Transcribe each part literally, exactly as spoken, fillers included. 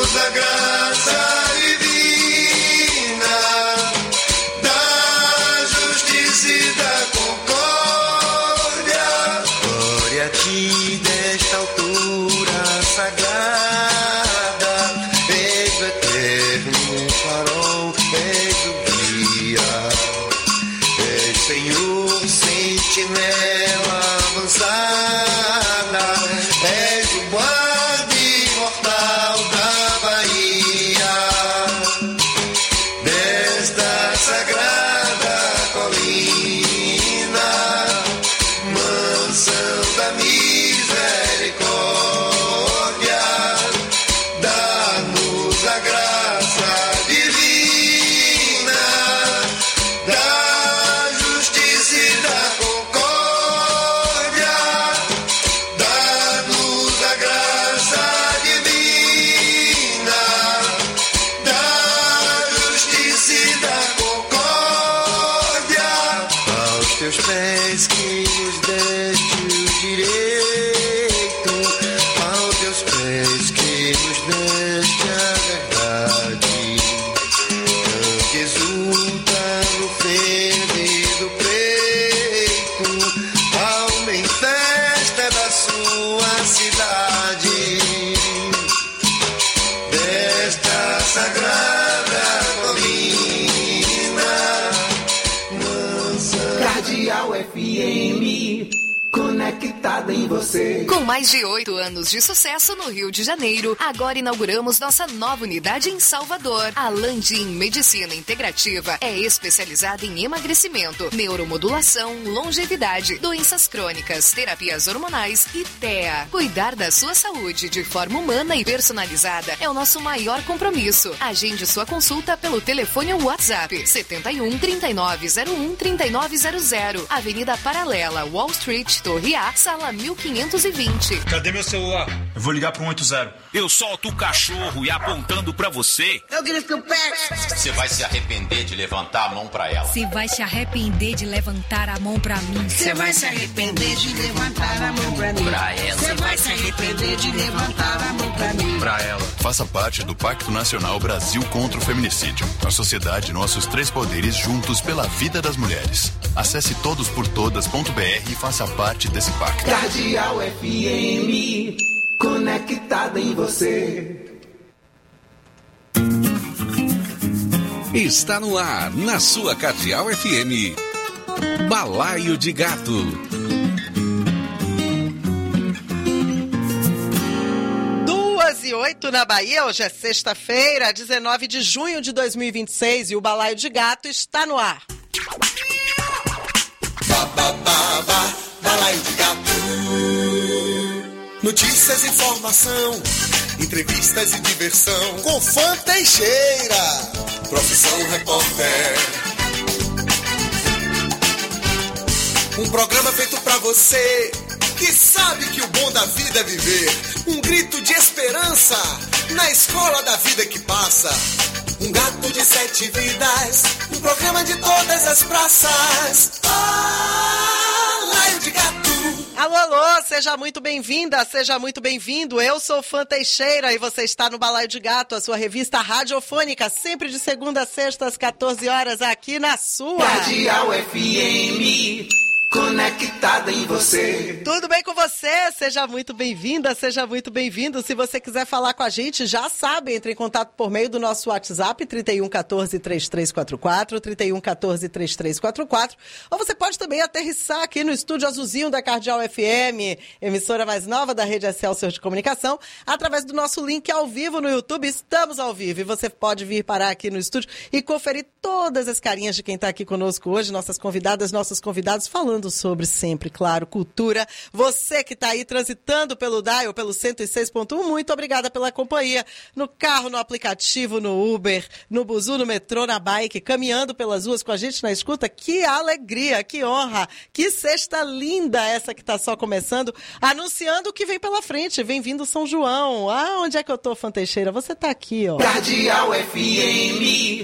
da graça divina, da justiça e da concórdia. Glória a ti desta altura sagrada, eis o eterno farol, eis o guia, eis Senhor, sentinela avançada, és o guarda imortal da Bahia, desta sagrada colina, mansão da misericórdia, dá-nos a graça divina, da justiça e da concórdia, dá-nos a graça divina, da justiça e da concórdia. Aos teus pés que nos deste o direito, aos teus pés que nos deste a verdade, que exulta no fendido peito, alma em festa da sua cidade, desta sagrada colina, mansa. Cardeal F M, conectada em você. Com mais de oito anos de sucesso no Rio de Janeiro, agora inauguramos nossa nova unidade em Salvador. A Landim Medicina Integrativa é especializada em emagrecimento, neuromodulação, longevidade, doenças crônicas, terapias hormonais e T E A. Cuidar da sua saúde de forma humana e personalizada é o nosso maior compromisso. Agende sua consulta pelo telefone ou WhatsApp setenta e um, trinta e nove zero um, trinta e nove zero zero, Avenida Paralela, Wall Street, Torre A, sala mil quinhentos e vinte. Cadê meu celular? Eu vou ligar pro um oito zero. Eu solto o cachorro e apontando pra você. Eu grito que eu pego. Você vai se arrepender de levantar a mão pra ela. Você vai se arrepender de levantar a mão pra mim. Você vai se arrepender de levantar a mão pra mim. Pra ela. Você vai se arrepender de levantar a mão pra mim. Pra ela. Faça parte do Pacto Nacional Brasil contra o Feminicídio. A sociedade, nossos três poderes juntos pela vida das mulheres. Acesse todos por todas ponto b r e faça parte desse pacto. Cardeal F M, conectada em você. Está no ar, na sua Cardeal F M, Balaio de Gato. Duas e oito na Bahia, hoje é sexta-feira, dezenove de junho de dois mil e vinte e seis, e o Balaio de Gato está no ar. Ba, ba, ba, ba, balaio de gato. Notícias, informação, entrevistas e diversão. Com Fã Teixeira, profissão repórter. Um programa feito pra você que sabe que o bom da vida é viver. Um grito de esperança na escola da vida que passa. Um gato de sete vidas, um programa de todas as praças. Balaio de gato. Alô, alô, seja muito bem-vinda, seja muito bem-vindo. Eu sou Fã Teixeira e você está no Balaio de Gato, a sua revista radiofônica, sempre de segunda a sexta às quatorze horas, aqui na sua Cardeal F M, conectada em você. Tudo bem com você? Seja muito bem-vinda, seja muito bem-vindo. Se você quiser falar com a gente, já sabe, entre em contato por meio do nosso WhatsApp, trinta e um, quatorze, trinta e três quarenta e quatro, trinta e um, quatorze, trinta e três quarenta e quatro, ou você pode também aterrissar aqui no estúdio azulzinho da Cardeal F M, emissora mais nova da rede Excelsior de Comunicação, através do nosso link ao vivo no YouTube. Estamos ao vivo e você pode vir parar aqui no estúdio e conferir todas as carinhas de quem está aqui conosco hoje, nossas convidadas, nossos convidados, falando sobre sempre, claro, cultura. Você que está aí transitando pelo dial, pelo cento e seis ponto um, muito obrigada pela companhia. No carro, no aplicativo, no Uber, no buzu, no metrô, na bike, caminhando pelas ruas com a gente na escuta. Que alegria, que honra, que sexta linda essa que está só começando, anunciando o que vem pela frente. Vem vindo São João. Ah, onde é que eu tô, Fã Teixeira? Você está aqui, ó. Cardeal F M,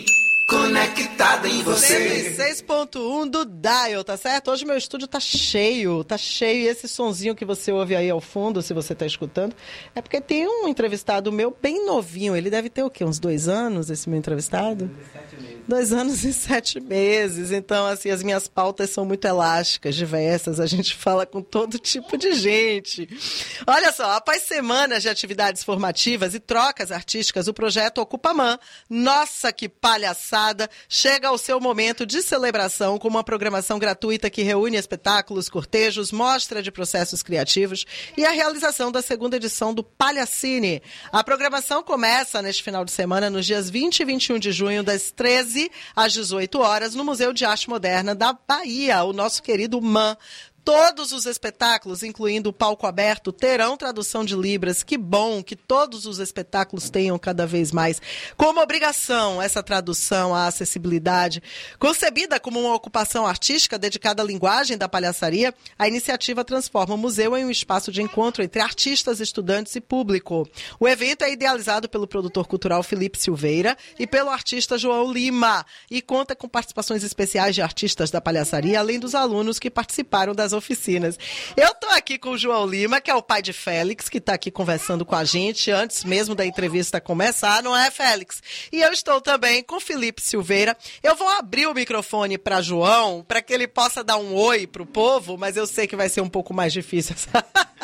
conectada em você. cento e seis ponto um do Dial, tá certo? Hoje meu estúdio tá cheio, tá cheio. E esse sonzinho que você ouve aí ao fundo, se você tá escutando, é porque tem um entrevistado meu bem novinho. Ele deve ter o quê? Uns dois anos, esse meu entrevistado? Dois anos e sete meses. Então, assim, as minhas pautas são muito elásticas, diversas. A gente fala com todo tipo de gente. Olha só, após semanas de atividades formativas e trocas artísticas, o projeto Ocupamã, nossa, que palhaçada, chega ao seu momento de celebração com uma programação gratuita que reúne espetáculos, cortejos, mostra de processos criativos e a realização da segunda edição do Palhacine. A programação começa neste final de semana, nos dias vinte e vinte e um de junho, das treze às dezoito horas, no Museu de Arte Moderna da Bahia, o nosso querido M A M. Todos os espetáculos, incluindo o palco aberto, terão tradução de Libras. Que bom que todos os espetáculos tenham cada vez mais como obrigação essa tradução, a acessibilidade. Concebida como uma ocupação artística dedicada à linguagem da palhaçaria, a iniciativa transforma o museu em um espaço de encontro entre artistas, estudantes e público. O evento é idealizado pelo produtor cultural Felipe Silveira e pelo artista João Lima e conta com participações especiais de artistas da palhaçaria, além dos alunos que participaram das oficinas. Eu tô aqui com o João Lima, que é o pai de Félix, que tá aqui conversando com a gente antes mesmo da entrevista começar, não é, Félix? E eu estou também com Felipe Silveira. Eu vou abrir o microfone para João, para que ele possa dar um oi pro povo, mas eu sei que vai ser um pouco mais difícil essa,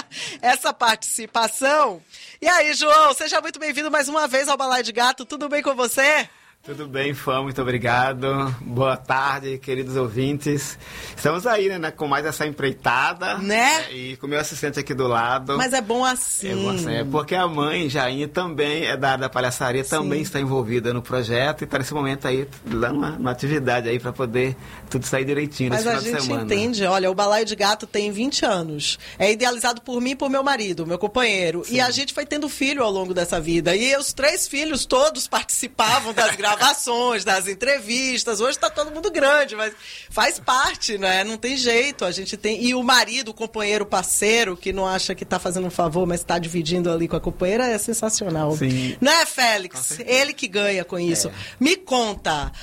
essa participação. E aí, João, seja muito bem-vindo mais uma vez ao Balaio de Gato. Tudo bem com você? Tudo bem, Fã, muito obrigado. Boa tarde, queridos ouvintes. Estamos aí, né, com mais essa empreitada. Né? E com o meu assistente aqui do lado. Mas é bom assim. É bom assim, é porque a mãe, Jainha, também é da área da palhaçaria, também Sim. está envolvida no projeto e está nesse momento aí, dando uma, uma atividade aí para poder tudo sair direitinho nesse Mas final de semana. Mas a gente entende, olha, o Balaio de Gato tem vinte anos. É idealizado por mim e por meu marido, meu companheiro. Sim. E a gente foi tendo filho ao longo dessa vida. E os três filhos todos participavam das gravações. gravações, das entrevistas. Hoje está todo mundo grande, mas faz parte, né? Não tem jeito. A gente tem... E o marido, o companheiro, parceiro, que não acha que está fazendo um favor, mas está dividindo ali com a companheira, é sensacional. Sim. Não é, Félix? Ele que ganha com isso. É. Me conta...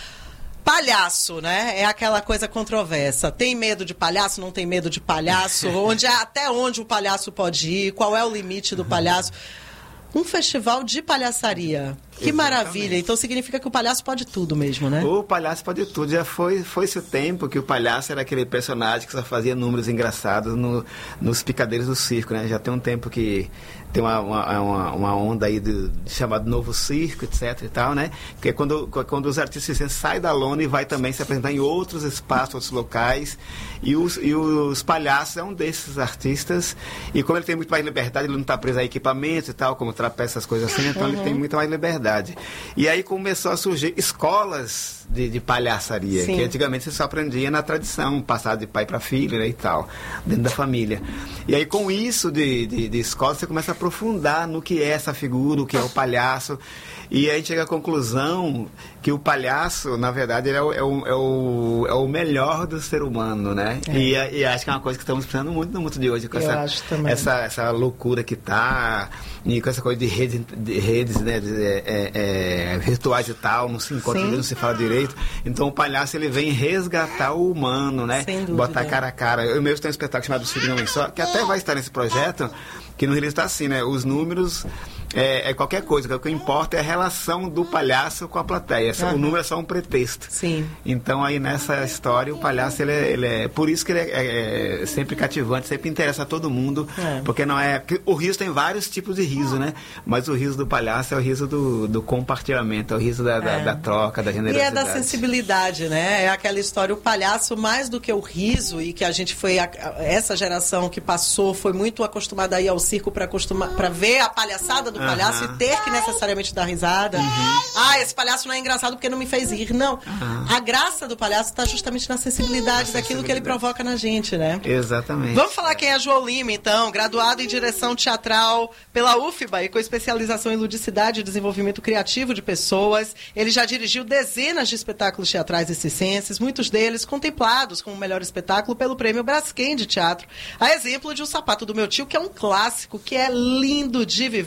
Palhaço, né? É aquela coisa controversa. Tem medo de palhaço? Não tem medo de palhaço? Onde é, até onde o palhaço pode ir? Qual é o limite do palhaço? Um festival de palhaçaria. Que Exatamente. Maravilha. Então significa que o palhaço pode tudo mesmo, né? O palhaço pode tudo. Já foi, foi esse o tempo que o palhaço era aquele personagem que só fazia números engraçados no, nos picadeiros do circo, né? Já tem um tempo que tem uma, uma, uma onda aí de, de chamado novo circo, etc e tal, né? Que é quando, quando os artistas saem da lona e vai também se apresentar em outros espaços, outros locais. E os, e os palhaços é um desses artistas. E como ele tem muito mais liberdade, ele não está preso a equipamentos e tal, como trapézio, essas coisas assim, então uhum. ele tem muito mais liberdade. E aí começou a surgir escolas de, de palhaçaria, Sim. que antigamente você só aprendia na tradição, passado de pai para filho, né, e tal, dentro da família. E aí com isso de, de, de escola, você começa a aprofundar no que é essa figura, o que é o palhaço. E aí chega à conclusão que o palhaço, na verdade, ele é o, é o, é o, é o melhor do ser humano, né? É. E, e acho que é uma coisa que estamos precisando muito no mundo de hoje, com essa, essa, essa loucura que tá, e com essa coisa de redes, de redes né, de, é, é, virtuais e tal, não se encontra, não se fala direito. Então o palhaço, ele vem resgatar o humano, né? Botar cara a cara. Eu mesmo tenho um espetáculo chamado Signo Homem Só, que até vai estar nesse projeto, que no release está assim, né? Os números é, é qualquer coisa, o que importa é a relação do palhaço com a plateia. Uhum. O número é só um pretexto. Sim. Então aí nessa história o palhaço, ele é, ele é por isso que ele é, é sempre cativante, sempre interessa a todo mundo, é. porque não é... Porque o riso tem vários tipos de riso, né? Mas o riso do palhaço é o riso do, do compartilhamento, é o riso da, é. da, da troca, da generosidade. E é da sensibilidade, né? É aquela história, o palhaço, mais do que o riso, e que a gente foi, a, essa geração que passou, foi muito acostumada a ir ao circo para acostumar, para ver a palhaçada do palhaço uhum. e ter que necessariamente dar risada. Uhum. Ah, esse palhaço não é engraçado porque não me fez rir. Não. Uhum. A graça do palhaço está justamente na sensibilidade daquilo que ele provoca na gente, né? Exatamente. Vamos falar quem é João Lima, então. Graduado em direção teatral pela U F B A e com especialização em ludicidade e desenvolvimento criativo de pessoas. Ele já dirigiu dezenas de espetáculos teatrais e circenses, muitos deles contemplados como o melhor espetáculo pelo Prêmio Braskem de Teatro. A exemplo de O Sapato do Meu Tio, que é um clássico, que é lindo de viver.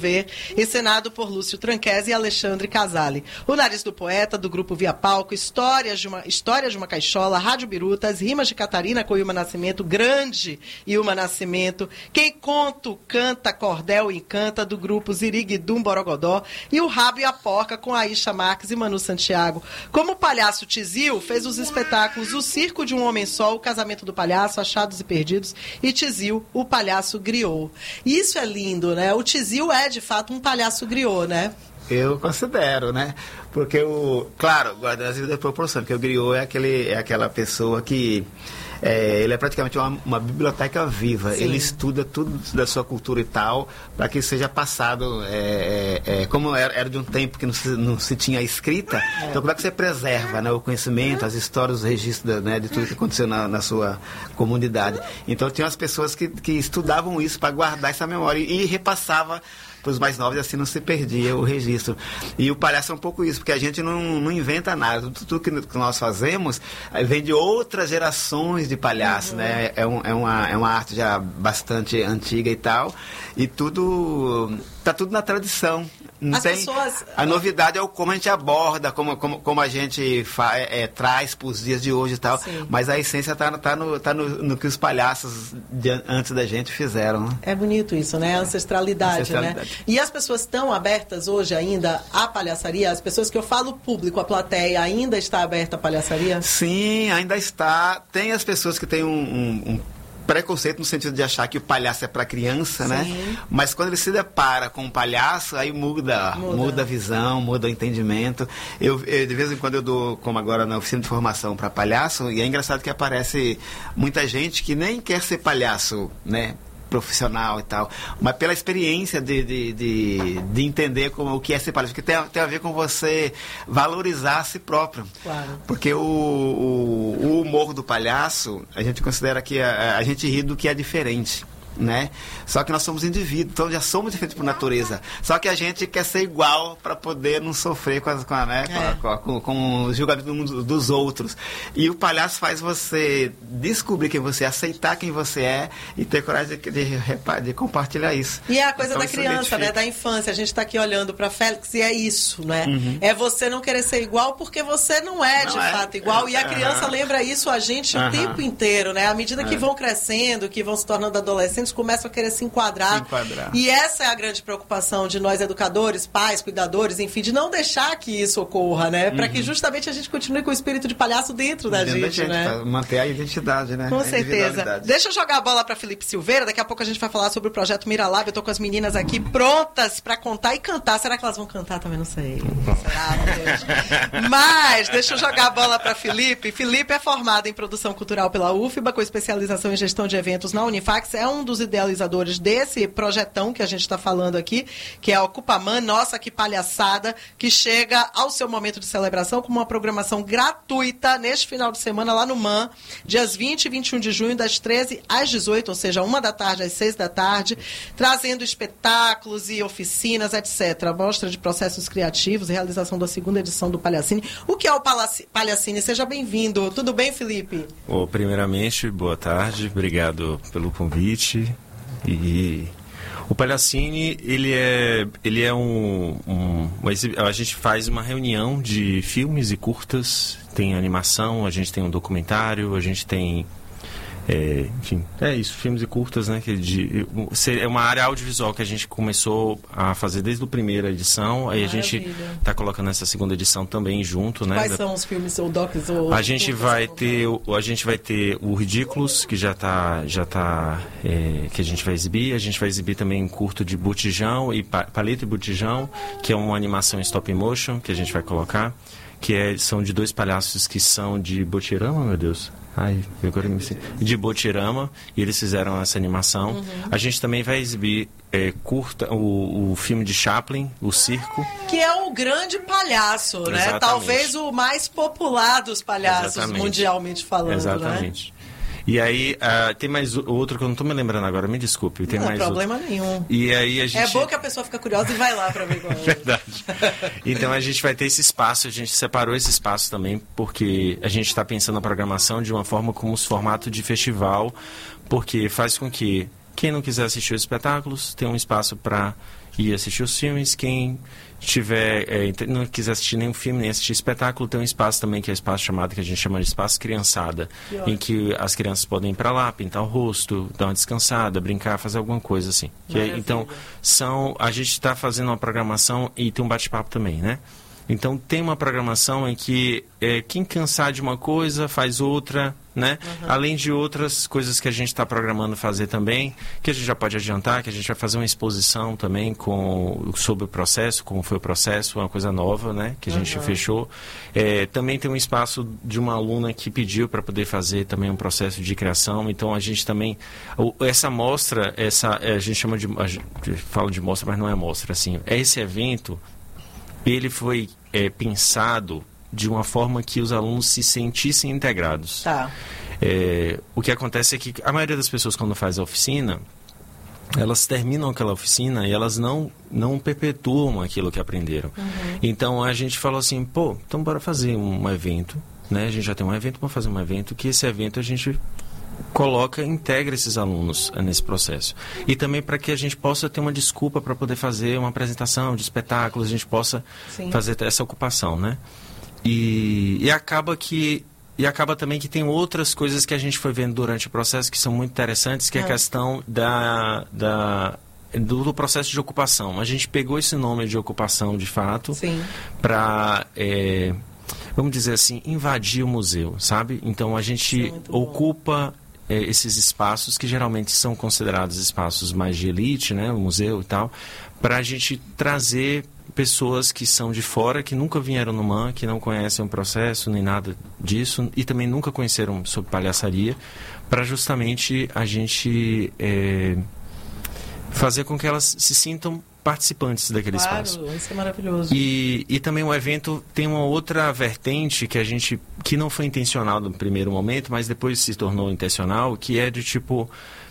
encenado por Lúcio Tranquese e Alexandre Casale. O Nariz do Poeta, do grupo Via Palco, Histórias de uma, Histórias de uma Caixola, Rádio Birutas, Rimas de Catarina com Ilma Nascimento, Grande Ilma Nascimento, Quem Conto, Canta, Cordel e Canta, do grupo Ziriguidum Borogodó, e O Rabo e a Porca com Aisha Marques e Manu Santiago. Como o palhaço Tizil fez os espetáculos O Circo de um Homem Só, O Casamento do Palhaço, Achados e Perdidos, e Tizil, o Palhaço Griot. E isso é lindo, né? O Tizil é, de fato, um palhaço griot, né? Eu considero, né? Porque o... Claro, guardando as devidas proporções, porque o griot é, aquele, é aquela pessoa que... É, ele é praticamente uma, uma biblioteca viva. Sim. Ele estuda tudo da sua cultura e tal, para que seja passado, é, é, é, como era, era de um tempo que não se, não se tinha escrita, é. Então como é que você preserva, né, o conhecimento, as histórias, os registros, né, de tudo que aconteceu na, na sua comunidade. Então tinha as pessoas que, que estudavam isso para guardar essa memória e, e repassava para os mais novos, assim não se perdia o registro. E o palhaço é um pouco isso, porque a gente não, não inventa nada. Tudo, tudo que, que nós fazemos vem de outras gerações de palhaço, uhum. né? É, um, é, uma, é uma arte já bastante antiga e tal. E tudo... Tá tudo na tradição. Não As tem, pessoas... A novidade é o como a gente aborda, como, como, como a gente fa, é, traz para os dias de hoje e tal. Sim. Mas a essência está tá no, tá no, no que os palhaços de, antes da gente fizeram. Né? É bonito isso, né? A ancestralidade, ancestralidade. Né? E as pessoas estão abertas hoje ainda à palhaçaria? As pessoas que eu falo público, a plateia, ainda está aberta à palhaçaria? Sim, ainda está. Tem as pessoas que têm um... um, um preconceito no sentido de achar que o palhaço é para criança, sim, né? Mas quando ele se depara com o palhaço, aí muda, muda, muda a visão, muda o entendimento. Eu, eu, de vez em quando eu dou, como agora na oficina de formação para palhaço, e é engraçado que aparece muita gente que nem quer ser palhaço, né? Profissional e tal, mas pela experiência de, de, de, de entender como, o que é ser palhaço, porque tem a, tem a ver com você valorizar a si próprio. Claro. Porque o, o, o humor do palhaço, a gente considera que a, a gente ri do que é diferente. Né? Só que nós somos indivíduos, então já somos diferentes por natureza. Só que a gente quer ser igual para poder não sofrer com, as, com, a, né? é. com, a, com, com os julgamentos dos outros. E o palhaço faz você descobrir quem você é, aceitar quem você é e ter coragem de, de, de, de compartilhar isso. E é a coisa então, da criança, né? Da infância. A gente está aqui olhando para Félix e é isso, né? Uhum. É você não querer ser igual porque você não é não de é. fato igual. E a criança uhum. lembra isso a gente uhum. o tempo inteiro, né? À medida que uhum. vão crescendo, que vão se tornando adolescentes, começam a querer se enquadrar. se enquadrar. E essa é a grande preocupação de nós educadores, pais, cuidadores, enfim, de não deixar que isso ocorra, né? Para uhum. que justamente a gente continue com o espírito de palhaço dentro da dentro gente, da gente, né? Pra manter a identidade, né? Com a certeza. Deixa eu jogar a bola para Felipe Silveira, daqui a pouco a gente vai falar sobre o projeto Miralab. Eu tô com as meninas aqui prontas para contar e cantar. Será que elas vão cantar também? Não sei. Será, meu Deus. Mas, deixa eu jogar a bola para Felipe. Felipe é formado em produção cultural pela U F B A, com especialização em gestão de eventos na Unifax, é um dos idealizadores desse projetão que a gente está falando aqui, que é a Ocupaman. Nossa, que palhaçada, que chega ao seu momento de celebração com uma programação gratuita neste final de semana lá no M A N, dias vinte e vinte e um de junho, das treze às dezoito, ou seja, uma da tarde às seis da tarde, trazendo espetáculos e oficinas, etcétera. Mostra de processos criativos, realização da segunda edição do Palhacine. O que é o Palhacine? Seja bem-vindo. Tudo bem, Felipe? Oh, primeiramente, boa tarde. Obrigado pelo convite. E o Palhacine, ele é, ele é um, um... A gente faz uma reunião de filmes e curtas, tem animação, a gente tem um documentário, a gente tem... É, enfim, é isso, filmes e curtas, né? Que de, é uma área audiovisual que a gente começou a fazer desde a primeira edição. Aí Maravilha. A gente está colocando essa segunda edição também junto, né? Quais da... são os filmes ou docs? Ou a gente vai ter, a gente vai ter o Ridículos, que já está, já tá, é, que a gente vai exibir. A gente vai exibir também um curto de Botijão e Palito e Botijão, que é uma animação em stop motion que a gente vai colocar, que é, são de dois palhaços que são de Botirama, meu Deus. Ai, eu agora me sei. De Botirama, e eles fizeram essa animação. Uhum. A gente também vai exibir é, curta, o, o filme de Chaplin, O Circo. Que é o grande palhaço, né? Exatamente. Talvez o mais popular dos palhaços, Exatamente. mundialmente falando, Exatamente. Né? E aí, uh, tem mais outro que eu não estou me lembrando agora, me desculpe. Tem não mais tem problema outro. nenhum. E aí a gente... É bom que a pessoa fica curiosa e vai lá para ver qual é. Verdade. Então a gente vai ter esse espaço, a gente separou esse espaço também, porque a gente está pensando na programação de uma forma como os formatos de festival, porque faz com que Quem não quiser assistir os espetáculos, tem um espaço para ir assistir os filmes. Quem tiver, é, não quiser assistir nenhum filme, nem assistir espetáculo, tem um espaço também, que é o espaço chamado, que a gente chama de espaço criançada, que em que as crianças podem ir para lá, pintar o rosto, dar uma descansada, brincar, fazer alguma coisa assim. Que é, então, são, a gente está fazendo uma programação e tem um bate-papo também, né? Então, tem uma programação em que é, quem cansar de uma coisa, faz outra, né? Uhum. Além de outras coisas que a gente está programando fazer também, que a gente já pode adiantar, que a gente vai fazer uma exposição também com, sobre o processo, como foi o processo, uma coisa nova, né? Que a gente uhum. fechou. É, também tem um espaço de uma aluna que pediu para poder fazer também um processo de criação. Então, a gente também... Essa mostra, essa, a gente chama de... A gente fala de mostra, mas não é mostra, assim. É esse evento... Ele foi é, pensado de uma forma que os alunos se sentissem integrados. Tá. É, o que acontece é que a maioria das pessoas, quando faz a oficina, elas terminam aquela oficina e elas não, não perpetuam aquilo que aprenderam. Uhum. Então, a gente falou assim, pô, então bora fazer um evento, né? A gente já tem um evento, vamos fazer um evento, que esse evento a gente... coloca, integra esses alunos nesse processo. E também para que a gente possa ter uma desculpa para poder fazer uma apresentação de espetáculos, a gente possa Sim. fazer essa ocupação, né? E, e acaba que e acaba também que tem outras coisas que a gente foi vendo durante o processo que são muito interessantes, que é, é a questão da, da do, do processo de ocupação. A gente pegou esse nome de ocupação, de fato, para... É, vamos dizer assim, invadir o museu, sabe? Então, a gente é ocupa é, esses espaços que geralmente são considerados espaços mais de elite, né? O museu e tal, para a gente trazer pessoas que são de fora, que nunca vieram no M A M, que não conhecem o processo, nem nada disso, e também nunca conheceram sobre palhaçaria, para justamente a gente é, fazer com que elas se sintam participantes daquele claro, espaço. Isso é maravilhoso. E, e também o evento tem uma outra vertente que a gente, que não foi intencional no primeiro momento, mas depois se tornou intencional, que é de tipo,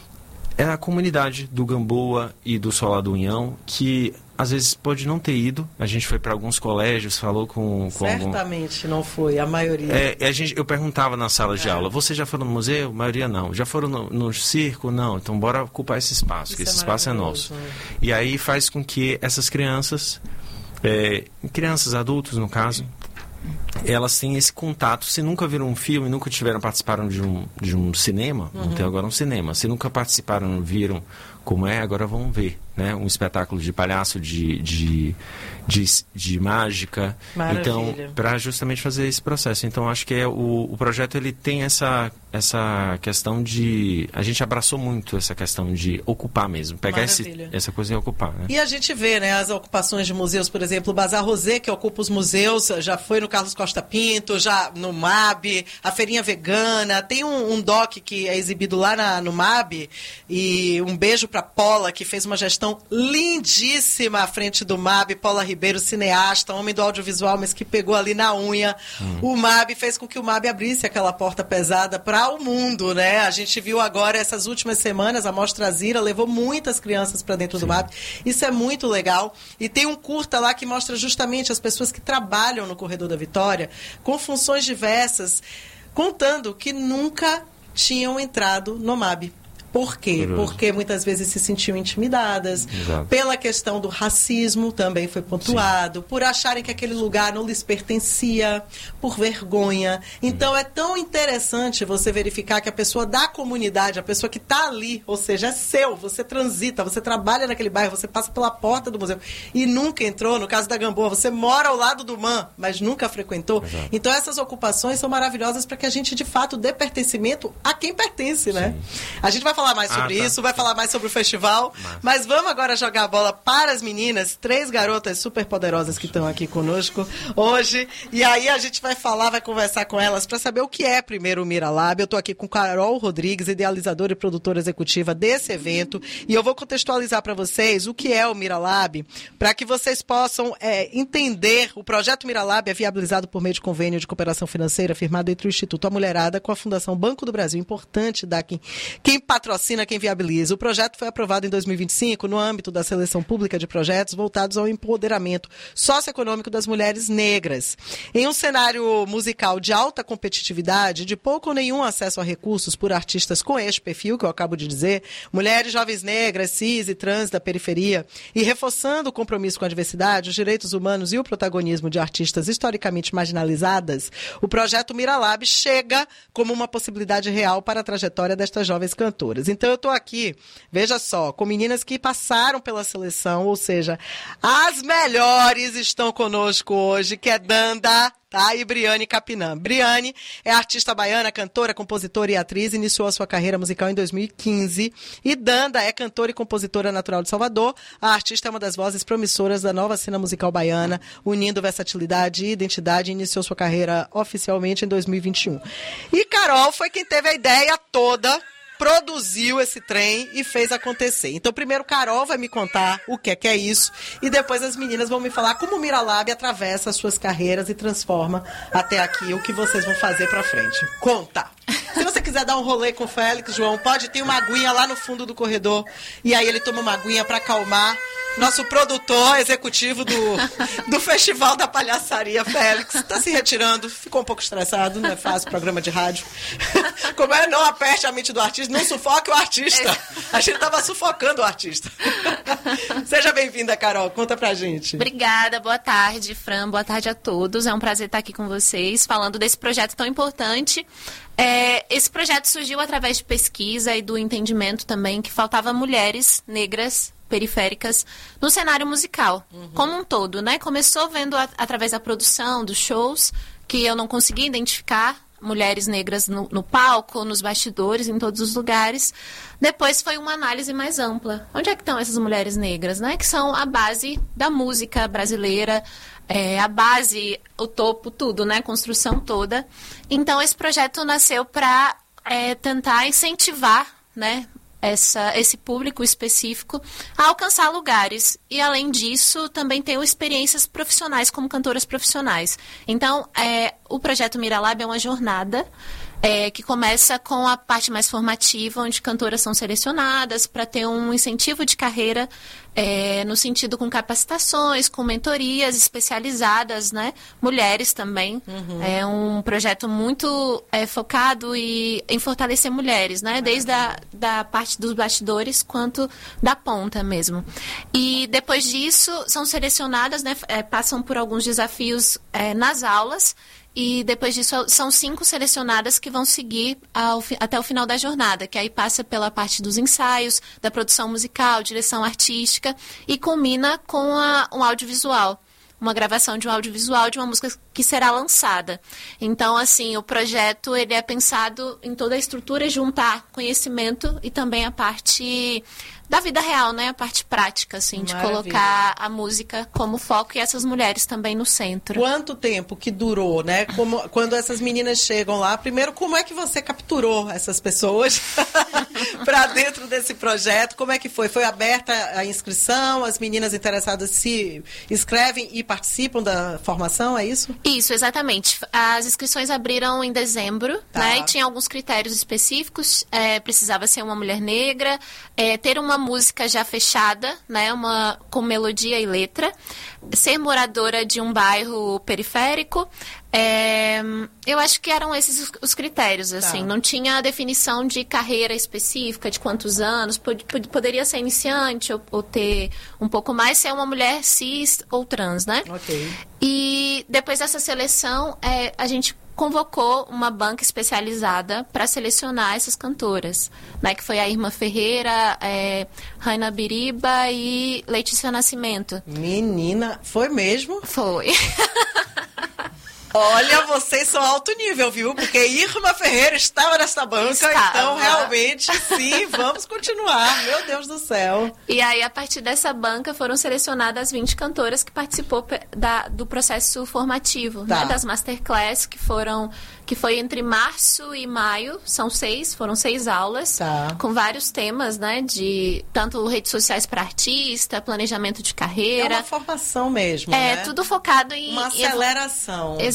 é a comunidade do Gamboa e do Solar do Unhão, que às vezes pode não ter ido. A gente foi para alguns colégios, falou com... com Certamente algum... não foi, a maioria. É, a gente, eu perguntava na sala de é. aula, vocês já foram no museu? A maioria não. Já foram no, no circo? Não. Então bora ocupar esse espaço, que esse é espaço é nosso. E aí faz com que essas crianças, é, crianças, adultos no caso, elas têm esse contato. Se nunca viram um filme, nunca tiveram, participaram de um, de um cinema, uhum. não tem agora um cinema. Se nunca participaram, viram como é, agora vão ver, né? Um espetáculo de palhaço, de, de, de, de mágica. Maravilha. Então, para justamente fazer esse processo. Então, acho que é o, o projeto ele tem essa, essa questão de... A gente abraçou muito essa questão de ocupar mesmo, pegar esse, essa coisa e ocupar. Né? E a gente vê, né, as ocupações de museus, por exemplo, o Bazar Rosé, que ocupa os museus, já foi no Carlos Costa Pinto, já no M A B, a Feirinha Vegana, tem um, um doc que é exibido lá na, no M A B, e um beijo para Paula, que fez uma gestão lindíssima à frente do M A B, Paula Ribeiro, cineasta, homem do audiovisual, mas que pegou ali na unha. Hum. O M A B fez com que o M A B abrisse aquela porta pesada para o mundo, né? A gente viu agora, essas últimas semanas, a Mostra Azira levou muitas crianças para dentro Sim. do M A B. Isso é muito legal. E tem um curta lá que mostra justamente as pessoas que trabalham no Corredor da Vitória, com funções diversas, contando que nunca tinham entrado no M A B. Por quê? Curioso. Porque muitas vezes se sentiam intimidadas, Exato. Pela questão do racismo, também foi pontuado, Sim. por acharem que aquele lugar não lhes pertencia, por vergonha. Então, hum. é tão interessante você verificar que a pessoa da comunidade, a pessoa que está ali, ou seja, é seu, você transita, você trabalha naquele bairro, você passa pela porta do museu e nunca entrou. No caso da Gamboa, você mora ao lado do M A M, mas nunca frequentou. Exato. Então, essas ocupações são maravilhosas para que a gente, de fato, dê pertencimento a quem pertence, né? Sim. A gente vai falar mais sobre ah, tá. isso, vai falar mais sobre o festival, Mas... mas vamos agora jogar a bola para as meninas, três garotas super poderosas que estão aqui conosco hoje, e aí a gente vai falar, vai conversar com elas para saber o que é primeiro o Miralab. Eu estou aqui com Carol Rodrigues, idealizadora e produtora executiva desse evento, e eu vou contextualizar para vocês o que é o Miralab, para que vocês possam é, entender. O projeto Miralab é viabilizado por meio de convênio de cooperação financeira firmado entre o Instituto A Mulherada com a Fundação Banco do Brasil. Importante dar quem, quem patrocina patrocina, quem viabiliza. O projeto foi aprovado em dois mil e vinte e cinco no âmbito da seleção pública de projetos voltados ao empoderamento socioeconômico das mulheres negras. Em um cenário musical de alta competitividade, de pouco ou nenhum acesso a recursos por artistas com este perfil, que eu acabo de dizer, mulheres jovens negras, cis e trans da periferia, e reforçando o compromisso com a diversidade, os direitos humanos e o protagonismo de artistas historicamente marginalizadas, o projeto Miralab chega como uma possibilidade real para a trajetória destas jovens cantoras. Então eu estou aqui, veja só, com meninas que passaram pela seleção, ou seja, as melhores estão conosco hoje, que é Danda, tá? E Briane Capinã. Briane é artista baiana, cantora, compositora e atriz, iniciou a sua carreira musical em dois mil e quinze. E Danda é cantora e compositora natural de Salvador. A artista é uma das vozes promissoras da nova cena musical baiana, unindo versatilidade e identidade, e iniciou sua carreira oficialmente em dois mil e vinte e um. E Carol foi quem teve a ideia toda, produziu esse trem e fez acontecer. Então, primeiro, Carol vai me contar o que é que é isso, e depois as meninas vão me falar como o Miralab atravessa as suas carreiras e transforma até aqui o que vocês vão fazer pra frente. Conta! Se você quiser dar um rolê com o Félix, João, pode ter uma aguinha lá no fundo do corredor, e aí ele toma uma aguinha pra acalmar. Nosso produtor executivo do, do Festival da Palhaçaria, Félix, está se retirando, ficou um pouco estressado, não é fácil, programa de rádio. Como é, não aperte a mente do artista, não sufoque o artista. A gente estava sufocando o artista. Seja bem-vinda, Carol, conta pra gente. Obrigada, boa tarde, Fran, boa tarde a todos. É um prazer estar aqui com vocês, falando desse projeto tão importante. É, esse projeto surgiu através de pesquisa e do entendimento também que faltava mulheres negras periféricas no cenário musical, uhum. como um todo, né? Começou vendo a, através da produção, dos shows, que eu não conseguia identificar mulheres negras no, no palco, nos bastidores, em todos os lugares. Depois foi uma análise mais ampla. Onde é que estão essas mulheres negras, né? Que são a base da música brasileira, é, a base, o topo, tudo, né? A construção toda. Então, esse projeto nasceu para é, tentar incentivar, né? Essa, esse público específico a alcançar lugares. E, além disso, também tenho experiências profissionais como cantoras profissionais. Então, é, o projeto Miralab é uma jornada é, que começa com a parte mais formativa, onde cantoras são selecionadas para ter um incentivo de carreira é, no sentido com capacitações, com mentorias especializadas, né? Mulheres também. Uhum. É um projeto muito é, focado e, em fortalecer mulheres, né? Desde a da parte dos bastidores quanto da ponta mesmo. E depois disso são selecionadas, né? É, passam por alguns desafios é, nas aulas. E depois disso são cinco selecionadas que vão seguir ao, até o final da jornada, que aí passa pela parte dos ensaios, da produção musical, direção artística e culmina com a, um audiovisual. Uma gravação de um audiovisual de uma música que será lançada. Então, assim, o projeto ele é pensado em toda a estrutura, juntar conhecimento e também a parte da vida real, né? A parte prática, assim, de Maravilha. Colocar a música como foco e essas mulheres também no centro. Quanto tempo que durou, né? Como, quando essas meninas chegam lá, primeiro, como é que você capturou essas pessoas para dentro desse projeto? Como é que foi? Foi aberta a inscrição? As meninas interessadas se inscrevem e participam da formação, é isso? Isso, exatamente. As inscrições abriram em dezembro, tá. né? E tinha alguns critérios específicos. É, precisava ser uma mulher negra, é, ter uma música já fechada, né? Uma, com melodia e letra, ser moradora de um bairro periférico. É, eu acho que eram esses os, os critérios, assim. Tá. Não tinha a definição de carreira específica, de quantos anos. Pod, pod, poderia ser iniciante ou, ou ter um pouco mais, ser uma mulher cis ou trans, né? Ok. E depois dessa seleção, é, a gente convocou uma banca especializada para selecionar essas cantoras, né? Que foi a Irma Ferreira, é, Raina Biriba e Letícia Nascimento. Menina, foi mesmo? Foi. Olha, vocês são alto nível, viu? Porque Irma Ferreira estava nessa banca, estava. Então realmente, sim, vamos continuar. Meu Deus do céu. E aí, a partir dessa banca, foram selecionadas vinte cantoras que participou da, do processo formativo, tá. Né? Das masterclass, que foram... que foi entre março e maio, são seis, foram seis aulas, tá. Com vários temas, né, de tanto redes sociais para artista, planejamento de carreira. É uma formação mesmo, É, né? tudo focado em... Uma aceleração. Exatamente.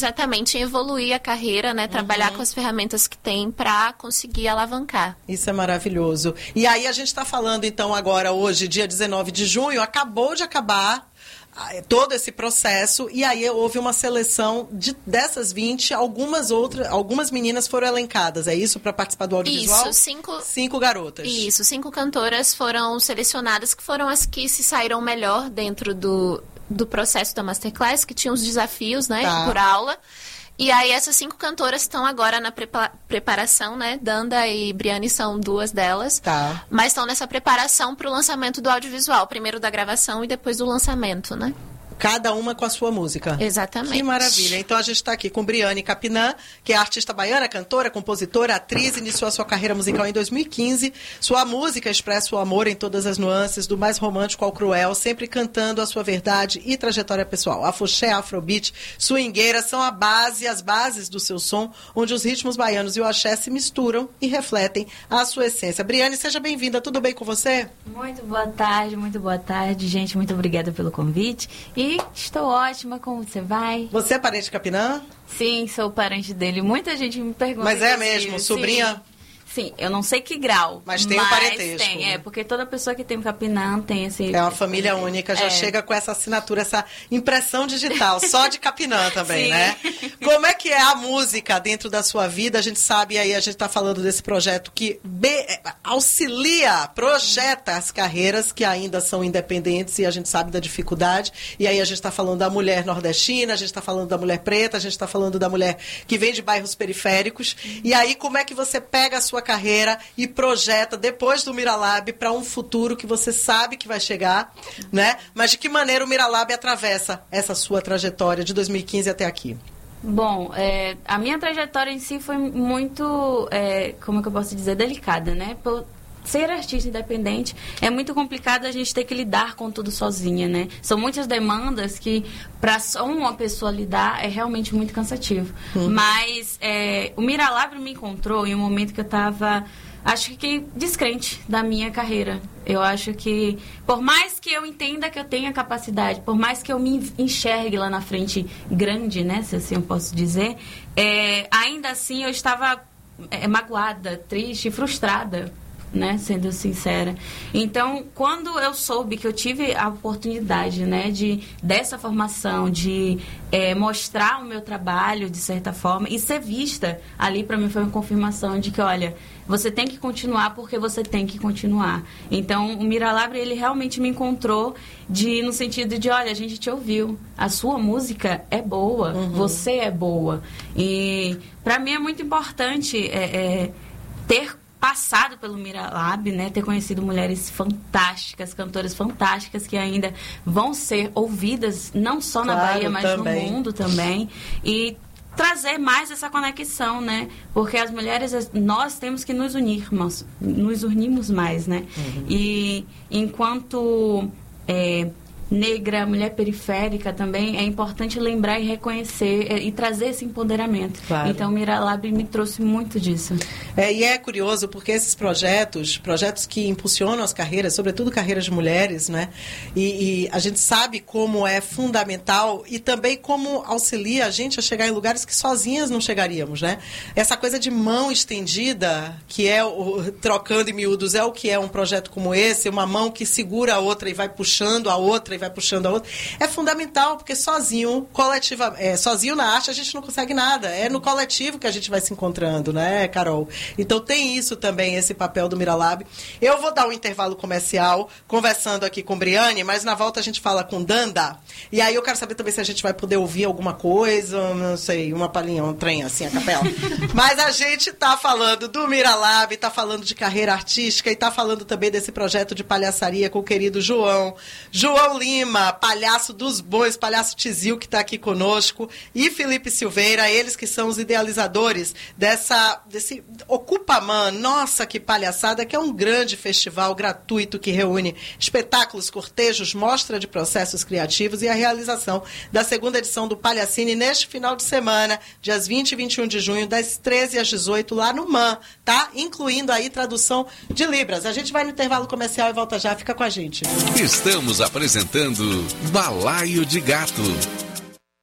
exatamente em evoluir a carreira, né? Trabalhar Uhum. com as ferramentas que tem para conseguir alavancar. Isso é maravilhoso. E aí a gente está falando, então, agora, hoje, dia dezenove de junho, acabou de acabar todo esse processo, e aí houve uma seleção de, dessas vinte, algumas outras, algumas meninas foram elencadas, é isso, para participar do audiovisual? Isso, cinco... Cinco garotas. Isso, cinco cantoras foram selecionadas, que foram as que se saíram melhor dentro do, do processo da Masterclass, que tinham os desafios, né, Tá. por aula. E aí essas cinco cantoras estão agora na prepa- preparação, né? Danda e Briane são duas delas. Tá. Mas estão nessa preparação para o lançamento do audiovisual. Primeiro da gravação e depois do lançamento, né? Cada uma com a sua música. Exatamente. Que maravilha. Então a gente está aqui com Briane Capinã, que é artista baiana, cantora, compositora, atriz, iniciou a sua carreira musical em dois mil e quinze. Sua música expressa o amor em todas as nuances, do mais romântico ao cruel, sempre cantando a sua verdade e trajetória pessoal. Afoxé, afrobeat, swingueira são a base, as bases do seu som, onde os ritmos baianos e o axé se misturam e refletem a sua essência. Briane, seja bem-vinda. Tudo bem com você? Muito boa tarde, muito boa tarde, gente. Muito obrigada pelo convite. E estou ótima, como você vai? Você é parente de Capinã? Sim, sou parente dele. Muita gente me pergunta. Mas é isso. mesmo, sobrinha? Sim. Sim, eu não sei que grau. Mas tem um parentesco. Tem, é, porque toda pessoa que tem um Capinã tem esse... É uma família única, já é. chega com essa assinatura, essa impressão digital, só de Capinã também, Sim. né? Como é que é a música dentro da sua vida? A gente sabe aí, a gente está falando desse projeto que be- auxilia, projeta as carreiras que ainda são independentes, e a gente sabe da dificuldade. E aí a gente está falando da mulher nordestina, a gente está falando da mulher preta, a gente está falando da mulher que vem de bairros periféricos. E aí como é que você pega a sua carreira e projeta depois do Miralab para um futuro que você sabe que vai chegar, né? Mas de que maneira o Miralab atravessa essa sua trajetória de dois mil e quinze até aqui? Bom, é, a minha trajetória em si foi muito, é, como é que eu posso dizer, delicada, né? Por ser artista independente, é muito complicado a gente ter que lidar com tudo sozinha, né? São muitas demandas que, para só uma pessoa lidar, é realmente muito cansativo. Uhum. Mas é, o Miralab me encontrou em um momento que eu estava, acho que descrente da minha carreira. Eu acho que, por mais que eu entenda que eu tenha capacidade, por mais que eu me enxergue lá na frente grande, né? Se assim eu posso dizer, é, ainda assim eu estava é, magoada, triste, frustrada, né, sendo sincera. Então, quando eu soube que eu tive a oportunidade, né, de, dessa formação, de é, mostrar o meu trabalho, de certa forma, e ser vista, ali para mim foi uma confirmação de que, olha, você tem que continuar porque você tem que continuar. Então, o Miralab, ele realmente me encontrou de, no sentido de, olha, a gente te ouviu, a sua música é boa, uhum. Você é boa. E, para mim, é muito importante é, é, ter passado pelo Miralab, né, ter conhecido mulheres fantásticas, cantoras fantásticas que ainda vão ser ouvidas não só claro, na Bahia, mas também. No mundo também, e trazer mais essa conexão, né, porque as mulheres, nós temos que nos unirmos, nos unirmos mais, né, uhum. E enquanto é, negra, mulher periférica também, é importante lembrar e reconhecer e trazer esse empoderamento. Claro. Então, o Miralab me trouxe muito disso. É, e é curioso porque esses projetos, projetos que impulsionam as carreiras, sobretudo carreiras de mulheres, né? E, e a gente sabe como é fundamental e também como auxilia a gente a chegar em lugares que sozinhas não chegaríamos, né? Essa coisa de mão estendida, que é o trocando em miúdos, é o que é um projeto como esse, uma mão que segura a outra e vai puxando a outra e vai puxando a outra, é fundamental, porque sozinho, coletiva, é, sozinho na arte a gente não consegue nada, é no coletivo que a gente vai se encontrando, né, Carol? Então tem isso também, esse papel do Miralab. Eu vou dar um intervalo comercial, conversando aqui com Briane, mas na volta a gente fala com Danda, e aí eu quero saber também se a gente vai poder ouvir alguma coisa, não sei, uma palhinha, um trem assim, a capela. Mas a gente tá falando do Miralab, tá falando de carreira artística e tá falando também desse projeto de palhaçaria com o querido João, João Lima, palhaço dos bons, palhaço Tizil, que está aqui conosco, e Felipe Silveira, eles que são os idealizadores dessa, desse Ocupaman, nossa, que palhaçada, que é um grande festival gratuito que reúne espetáculos, cortejos, mostra de processos criativos e a realização da segunda edição do Palhacine neste final de semana, dias vinte e vinte e um de junho, das treze às dezoito, lá no M A N, tá? Incluindo aí tradução de Libras. A gente vai no intervalo comercial e volta já, fica com a gente. Estamos apresentando Balaio de Gato.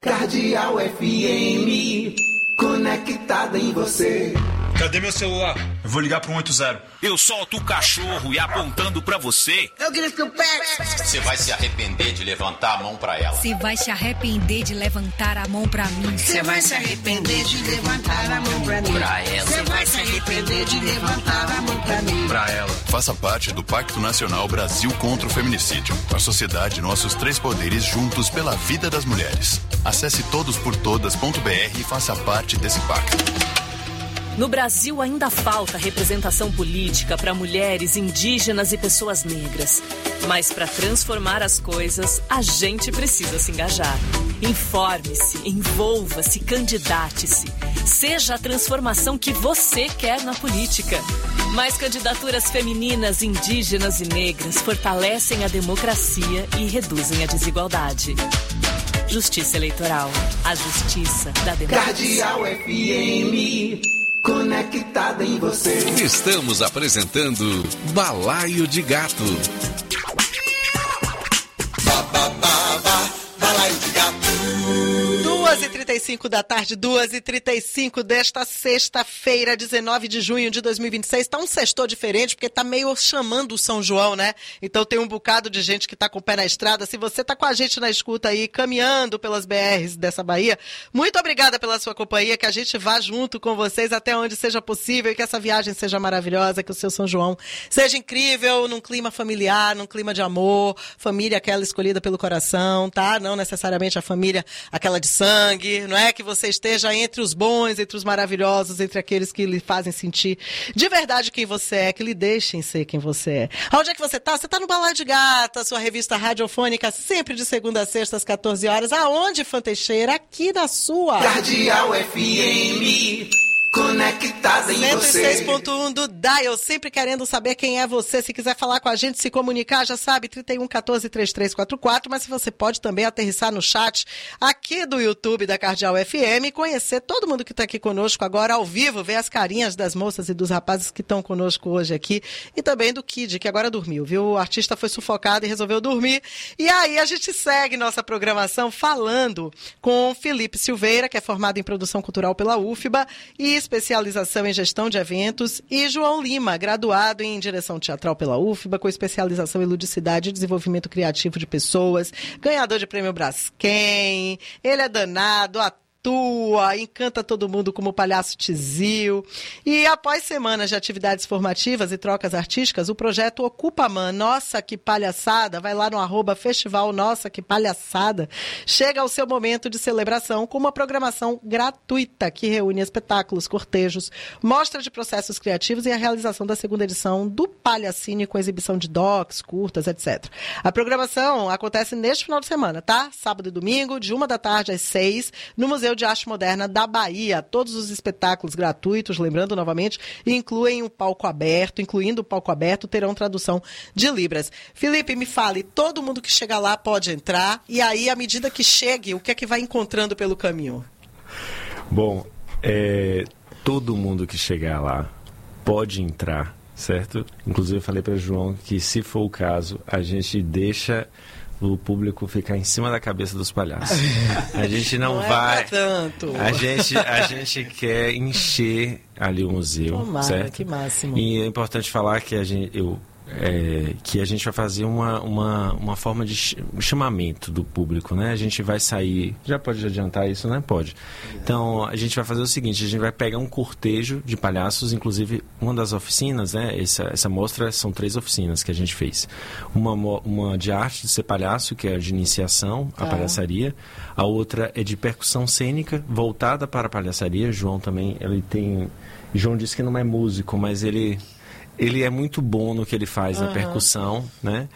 Cardeal F M, conectada em você. Cadê meu celular? Eu vou ligar pro um oito zero. Eu solto o cachorro e apontando pra você. Eu grito pé. Você vai se arrepender de levantar a mão pra ela. Você vai se arrepender de levantar a mão pra mim. Você vai se arrepender de levantar a mão pra mim. Pra ela. Você vai se arrepender de levantar a mão pra mim. Pra ela. Faça parte do Pacto Nacional Brasil contra o Feminicídio. A sociedade, nossos três poderes juntos pela vida das mulheres. Acesse todos por todas ponto b r e faça parte desse pacto. No Brasil ainda falta representação política para mulheres, indígenas e pessoas negras. Mas para transformar as coisas, a gente precisa se engajar. Informe-se, envolva-se, candidate-se. Seja a transformação que você quer na política. Mais candidaturas femininas, indígenas e negras fortalecem a democracia e reduzem a desigualdade. Justiça Eleitoral. A justiça da democracia. Cardeal F M, conectada em você. Estamos apresentando Balaio de Gato. Ba, ba, ba, ba, balaio de gato. duas e trinta e cinco da tarde, duas e trinta e cinco desta sexta-feira, dezenove de junho de dois mil e vinte e seis. Tá um sextor diferente, porque tá meio chamando o São João, né? Então tem um bocado de gente que tá com o pé na estrada. Se você tá com a gente na escuta aí, caminhando pelas B Rs dessa Bahia, muito obrigada pela sua companhia, que a gente vá junto com vocês até onde seja possível e que essa viagem seja maravilhosa, que o seu São João seja incrível, num clima familiar, num clima de amor, família aquela escolhida pelo coração, tá? Não necessariamente a família aquela de sangue, não é? Que você esteja entre os bons, entre os maravilhosos, entre aqueles que lhe fazem sentir de verdade quem você é, que lhe deixem ser quem você é. Onde é que você tá? Você tá no Balaio de Gata, sua revista radiofônica, sempre de segunda a sexta às quatorze horas. Aonde, Fã Teixeira? Aqui na sua Cardeal F M, conectada em cento e seis você. ponto um do Dial, sempre querendo saber quem é você. Se quiser falar com a gente, se comunicar, já sabe, trinta e um, quatorze, trinta e três quarenta e quatro. Mas se você pode também aterrissar no chat aqui do YouTube da Cardeal F M e conhecer todo mundo que está aqui conosco agora ao vivo, ver as carinhas das moças e dos rapazes que estão conosco hoje aqui e também do Kid, que agora dormiu, viu? O artista foi sufocado e resolveu dormir. E aí a gente segue nossa programação falando com Felipe Silveira, que é formado em produção cultural pela U F B A e especialização em gestão de eventos, e João Lima, graduado em direção teatral pela U F B A, com especialização em ludicidade e desenvolvimento criativo de pessoas, ganhador de prêmio Braskem. Ele é danado, atua, encanta todo mundo como o palhaço Tizil. E após semanas de atividades formativas e trocas artísticas, o projeto Ocupa Man, Nossa Que Palhaçada, vai lá no arroba Festival Nossa Que Palhaçada, chega ao seu momento de celebração com uma programação gratuita que reúne espetáculos, cortejos, mostra de processos criativos e a realização da segunda edição do Palhacine com exibição de docs, curtas, etcétera. A programação acontece neste final de semana, tá? Sábado e domingo, de uma da tarde às seis, no Museu de Arte Moderna da Bahia. Todos os espetáculos gratuitos, lembrando novamente, incluem um palco aberto, incluindo o palco aberto, terão tradução de Libras. Felipe, me fale, todo mundo que chega lá pode entrar, e aí, à medida que chegue, o que é que vai encontrando pelo caminho? Bom, é, todo mundo que chegar lá pode entrar, certo? Inclusive eu falei para o João que, se for o caso, a gente deixa o público ficar em cima da cabeça dos palhaços. A gente não, não vai... É tanto. A gente, a gente quer encher ali o museu, Tomara, certo? Que máximo. E é importante falar que a gente... Eu, É, que a gente vai fazer uma, uma, uma forma de ch- chamamento do público, né? A gente vai sair... Já pode adiantar isso, né? Pode. Então, a gente vai fazer o seguinte, a gente vai pegar um cortejo de palhaços, inclusive uma das oficinas, né? Essa, essa mostra são três oficinas que a gente fez. Uma, uma de arte de ser palhaço, que é de iniciação, a ah. palhaçaria. A outra é de percussão cênica, voltada para a palhaçaria. João também, ele tem... João disse que não é músico, mas ele... Ele é muito bom no que ele faz, uhum. na percussão, né?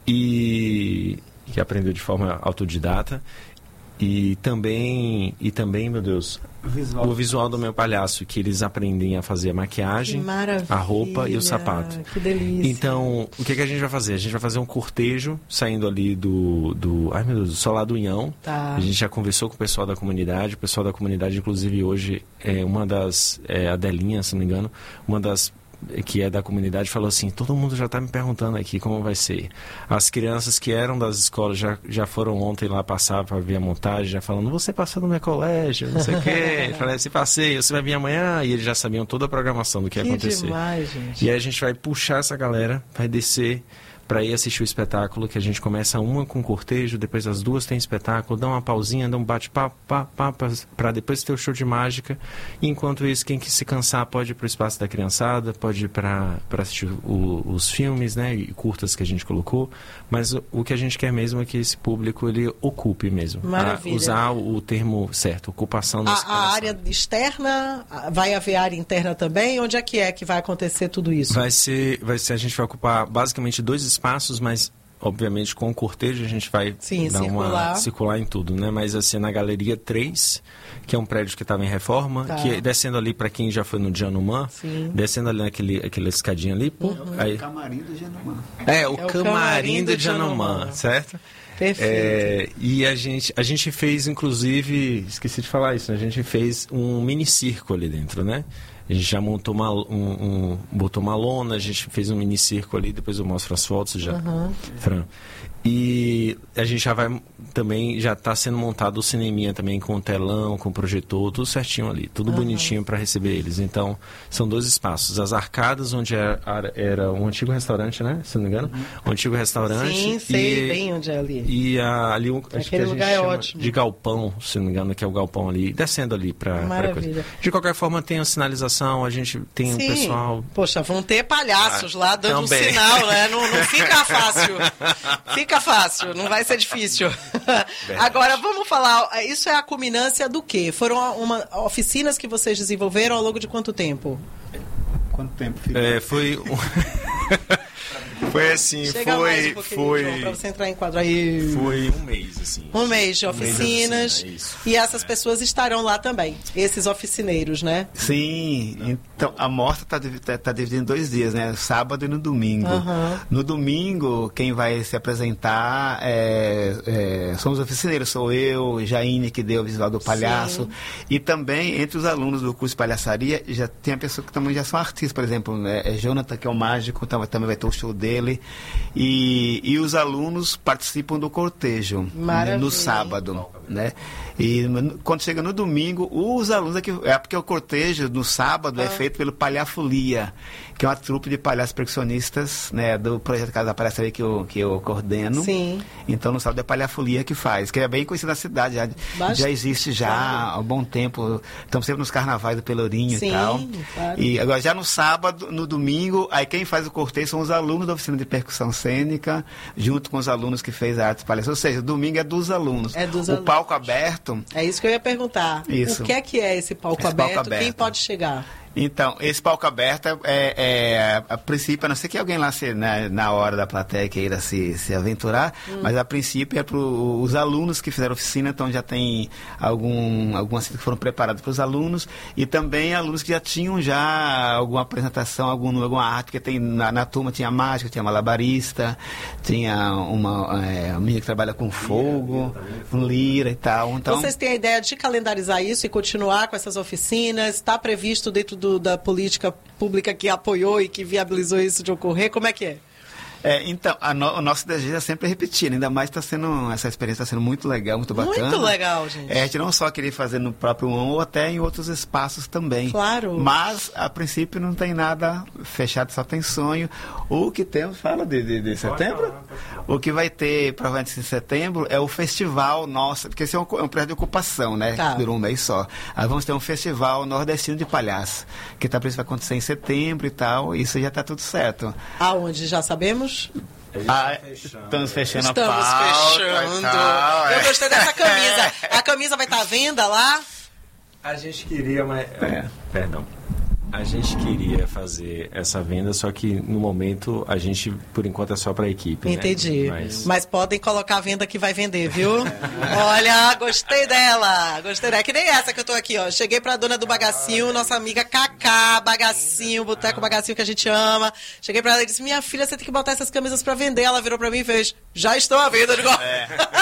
E que aprendeu de forma autodidata. E também, e também, meu Deus, visual. o visual do meu palhaço, que eles aprendem a fazer a maquiagem, a roupa e o sapato. Que delícia. Então, o que, que a gente vai fazer? A gente vai fazer um cortejo saindo ali do, do ai meu Deus, do Solar do Unhão. Tá. A gente já conversou com o pessoal da comunidade. O pessoal da comunidade, inclusive, hoje é uma das, é, a Delinha, se não me engano, uma das que é da comunidade, falou assim, todo mundo já está me perguntando aqui como vai ser. As crianças que eram das escolas já, já foram ontem lá passar para ver a montagem, já falando, você passou no meu colégio, não sei o quê. Falei assim, passei, você vai vir amanhã? E eles já sabiam toda a programação do que ia Que acontecer. demais, gente. E aí a gente vai puxar essa galera, vai descer para ir assistir o espetáculo, que a gente começa uma com cortejo, depois as duas tem espetáculo, dá uma pausinha, dá um bate-papo, para depois ter o show de mágica. E enquanto isso, quem que se cansar pode ir para o espaço da criançada, pode ir para assistir o, os filmes, né, e curtas que a gente colocou. Mas o, o que a gente quer mesmo é que esse público ele ocupe mesmo. Maravilha. A, usar o, o termo certo, ocupação da A, a área externa, vai haver área interna também? Onde é que é que vai acontecer tudo isso? Vai ser, vai ser, a gente vai ocupar basicamente dois espaços, mas obviamente com o cortejo a gente vai Sim, dar circular. uma circular em tudo, né? Mas assim, na Galeria três, que é um prédio que estava em reforma, Tá. que descendo ali para quem já foi no Janumã, Sim. descendo ali naquele aquela escadinha ali, pô, Uhum. aí, O camarim do Janumã. é, o É o camarim camarim do do Janumã, Janumã. certo? Perfeito. É, e a gente, a gente fez, inclusive, esqueci de falar isso, né? A gente fez um mini circo ali dentro, né? A gente já montou uma, um, um, botou uma lona, a gente fez um mini circo ali, depois eu mostro as fotos já, Uhum. Fran. E a gente já vai também, já está sendo montado o cineminha também com telão, com projetor, tudo certinho ali, tudo Uhum. bonitinho para receber eles. Então, são dois espaços. As arcadas, onde era, era um antigo restaurante, né? Se não me engano. Um antigo restaurante. Sim, sei e, bem onde é ali. E a, ali, um, acho que Aquele a gente lugar é chama ótimo. de galpão, se não me engano, que é o galpão ali, descendo ali para Maravilha. De qualquer forma, tem a sinalização, a gente tem o Sim. pessoal... Poxa, vão ter palhaços Ah, lá dando também. um sinal, né? Não, não fica fácil. Fica fácil, não vai ser difícil. Agora, vamos falar, isso é a culminância do quê? Foram uma, oficinas que vocês desenvolveram ao longo de quanto tempo? Quanto tempo fica? É, foi... um- foi assim, Chega mais um foi... pouquinho, foi... João, pra você entrar em quadro aí. Foi um mês, assim. Um mês de Um mês de oficinas. oficina, isso. E essas pessoas estarão lá também, esses oficineiros, né? Sim, então a mostra está tá, tá dividida em dois dias, né? Sábado e no domingo. Aham. No domingo, quem vai se apresentar é, é, são os oficineiros, sou eu, Jaine, que deu o visual do palhaço. Sim. E também, entre os alunos do curso de palhaçaria, já tem a pessoa que também já são artistas, por exemplo, né? É Jonathan, que é o mágico, então, também vai ter o show dele. E, e os alunos participam do cortejo, né, Maravilha. no sábado, né? E no- quando chega no domingo, os alunos aqui, é porque o cortejo no sábado Ah. é feito pelo Palhafolia, que é uma trupe de palhaços percussionistas, né, do projeto Casa da Palhaçaria que eu, que eu coordeno. Sim. Então no sábado é Palhafolia que faz, que é bem conhecido na cidade, já, Bastante, já existe já claro. há um bom tempo, estamos sempre nos carnavais do Pelourinho Sim, e tal. claro. E agora já no sábado, no domingo, aí quem faz o cortejo são os alunos da oficina de percussão cênica, junto com os alunos que fez a arte palhaço. Ou seja, domingo é dos alunos. É dos o alunos. palco aberto. É isso que eu ia perguntar. Isso. O que é que é esse palco, Esse palco aberto? aberto. Quem pode chegar? Então, esse palco aberto é, é, a princípio, a não ser que alguém lá se, na, na hora da plateia queira se, se aventurar, Hum. mas a princípio é para os alunos que fizeram oficina, então já tem algum, algumas coisas que foram preparadas para os alunos e também alunos que já tinham já alguma apresentação, algum, alguma arte, porque tem, na, na turma tinha mágica, tinha malabarista, tinha uma, é, uma menina que trabalha com fogo, com lira e tal. Então, Vocês têm a ideia de calendarizar isso e continuar com essas oficinas? Está previsto dentro do, da política pública que apoiou e que viabilizou isso de ocorrer? Como é que é? É, então, a no, o nosso desejo é sempre repetir, ainda mais está sendo, essa experiência está sendo muito legal, muito bacana. Muito legal, gente. É, a gente não só queria fazer no próprio U A M ou até em outros espaços também. Claro. Mas, a princípio, não tem nada fechado, só tem sonho. O que temos, fala de, de, de setembro? O que vai ter, provavelmente em setembro, é o festival nosso, porque esse é um, é um prédio de ocupação, né? Tá. Que durou um mês só. Aí vamos ter um festival nordestino de palhaço, que tá, vai acontecer em setembro e tal, e isso já está tudo certo. Aonde? Já sabemos? Ah, estamos fechando Estamos a pauta fechando. e tal, é. Eu gostei dessa camisa. A camisa vai estar à venda lá? A gente queria, mas... É, perdão. A gente queria fazer essa venda, só que no momento a gente, por enquanto, é só para a equipe. Entendi. Né? Mas... Mas podem colocar a venda que vai vender, viu? Olha, gostei dela. Gostei dela. É que nem essa que eu tô aqui, ó. Cheguei pra dona do Bagacinho, nossa amiga Cacá, Bagacinho, Boteco Bagacinho que a gente ama. Cheguei pra ela e disse: minha filha, você tem que botar essas camisas pra vender. Ela virou pra mim e fez: já estão à venda. Eu digo, É.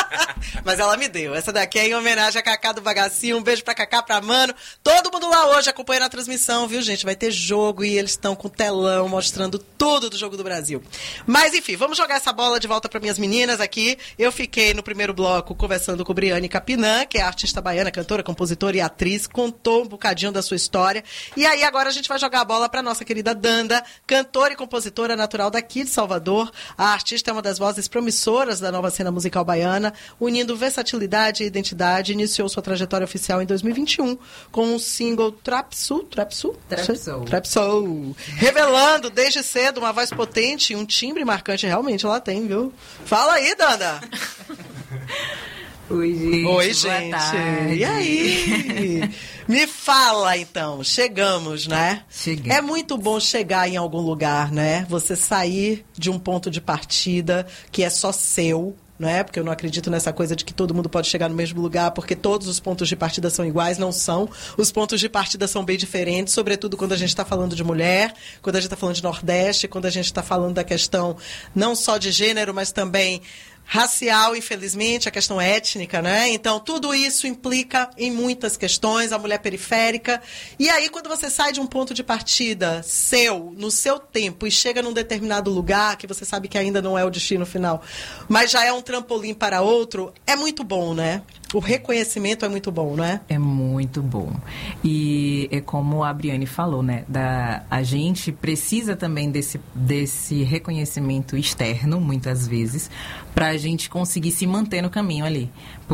mas ela me deu. Essa daqui é em homenagem a Cacá do Bagacinho. Um beijo pra Cacá, pra Mano. Todo mundo lá hoje acompanhando a transmissão, viu, gente? gente, vai ter jogo e eles estão com telão mostrando tudo do Jogo do Brasil. Mas, enfim, vamos jogar essa bola de volta para minhas meninas aqui. Eu fiquei no primeiro bloco conversando com Briane Capinã, que é artista baiana, cantora, compositora e atriz, contou um bocadinho da sua história. E aí, agora a gente vai jogar a bola para nossa querida Danda, cantora e compositora natural daqui de Salvador. A artista é uma das vozes promissoras da nova cena musical baiana, unindo versatilidade e identidade. Iniciou sua trajetória oficial em dois mil e vinte e um com o single Trap Soul, Trap Soul? Trap Soul. Trap Soul. Revelando desde cedo uma voz potente e um timbre marcante. Realmente ela tem, viu? Fala aí, Danda! Oi, gente. Oi, gente. E aí? Me fala, então. Chegamos, né? Cheguei. É muito bom chegar em algum lugar, né? Você sair de um ponto de partida que é só seu, não é? Porque eu não acredito nessa coisa de que todo mundo pode chegar no mesmo lugar, porque todos os pontos de partida são iguais, não são. Os pontos de partida são bem diferentes, sobretudo quando a gente está falando de mulher, quando a gente está falando de Nordeste, quando a gente está falando da questão não só de gênero, mas também racial, infelizmente, a questão étnica, né? Então, tudo isso implica em muitas questões, a mulher periférica. E aí, quando você sai de um ponto de partida seu, no seu tempo, e chega num determinado lugar, que você sabe que ainda não é o destino final, mas já é um trampolim para outro, é muito bom, né? O reconhecimento é muito bom, não é? É muito bom. E é como a Briane falou, né? Da, a gente precisa também desse, desse reconhecimento externo, muitas vezes, para a gente conseguir se manter no caminho ali.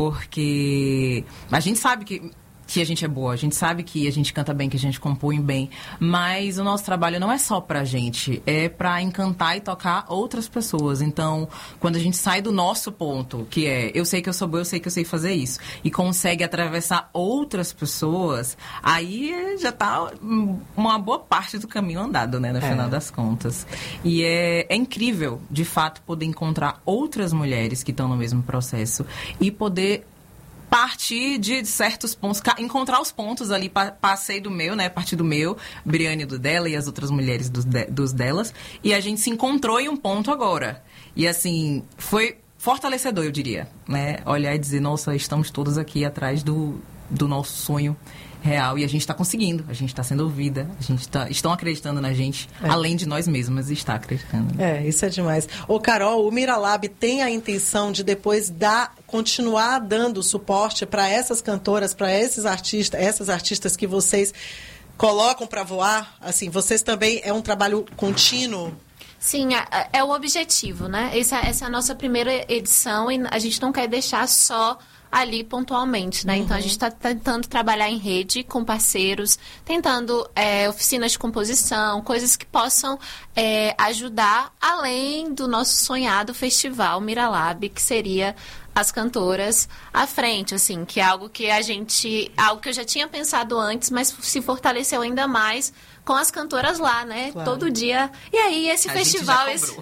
Porque a gente sabe que... que a gente é boa, a gente sabe que a gente canta bem, que a gente compõe bem, mas o nosso trabalho não é só pra gente, é pra encantar e tocar outras pessoas. Então, quando a gente sai do nosso ponto, que é, eu sei que eu sou boa, eu sei que eu sei fazer isso, e consegue atravessar outras pessoas, aí já tá uma boa parte do caminho andado, né, no é. final das contas. E é, é incrível, de fato, poder encontrar outras mulheres que estão no mesmo processo e poder partir de certos pontos, encontrar os pontos ali, passei do meu, né, partir do meu, Briane do dela e as outras mulheres dos, de, dos delas, e a gente se encontrou em um ponto agora. E assim, foi fortalecedor, eu diria, né, olhar e dizer, nossa, estamos todos aqui atrás do, do nosso sonho real, e a gente está conseguindo, a gente está sendo ouvida, a gente tá, estão acreditando na gente, é. além de nós mesmas, está acreditando. É, isso é demais. Ô, Carol, o Miralab tem a intenção de depois dar, continuar dando suporte para essas cantoras, para esses artistas, essas artistas que vocês colocam para voar? Assim, vocês também, é um trabalho contínuo? Sim, é, é o objetivo, né? Essa, essa é a nossa primeira edição e a gente não quer deixar só ali pontualmente, né? Uhum. Então, a gente está tentando trabalhar em rede com parceiros, tentando é, oficinas de composição, coisas que possam é, ajudar além do nosso sonhado festival Miralab, que seria as cantoras à frente, assim, que é algo que a gente, algo que eu já tinha pensado antes, mas se fortaleceu ainda mais com as cantoras lá, né? Claro. Todo dia. E aí, esse a festival... Esse...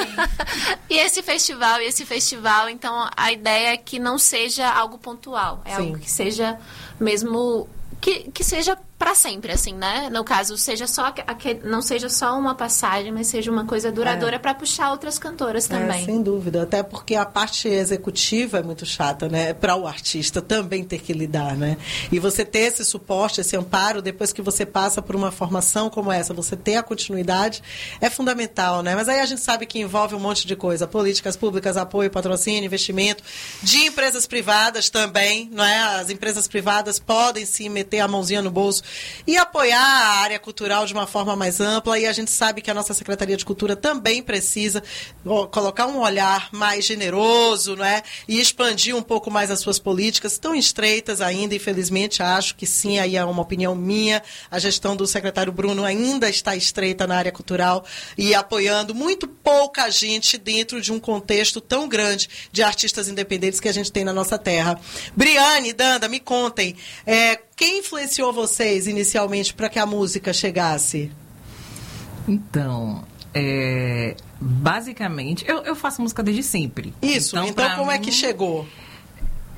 e esse festival, e esse festival, então, a ideia é que não seja algo pontual. É Sim. algo que seja mesmo... Que, que seja para sempre, assim, né? No caso, seja só aquele, não seja só uma passagem, mas seja uma coisa duradoura é. para puxar outras cantoras também. É, sem dúvida. Até porque a parte executiva é muito chata, né? Para o artista também ter que lidar, né? E você ter esse suporte, esse amparo, depois que você passa por uma formação como essa, você ter a continuidade, é fundamental, né? Mas aí a gente sabe que envolve um monte de coisa. Políticas públicas, apoio, patrocínio, investimento. De empresas privadas também, não é? As empresas privadas podem se meter a mãozinha no bolso e apoiar a área cultural de uma forma mais ampla, e a gente sabe que a nossa Secretaria de Cultura também precisa colocar um olhar mais generoso, não é? E expandir um pouco mais as suas políticas, tão estreitas ainda, infelizmente, acho que sim, aí é uma opinião minha, a gestão do secretário Bruno ainda está estreita na área cultural e apoiando muito pouca gente dentro de um contexto tão grande de artistas independentes que a gente tem na nossa terra. Briane, Danda, me contem, é, quem influenciou vocês inicialmente para que a música chegasse? Então, é, basicamente, eu, eu faço música desde sempre. Isso, então, então como mim, é que chegou?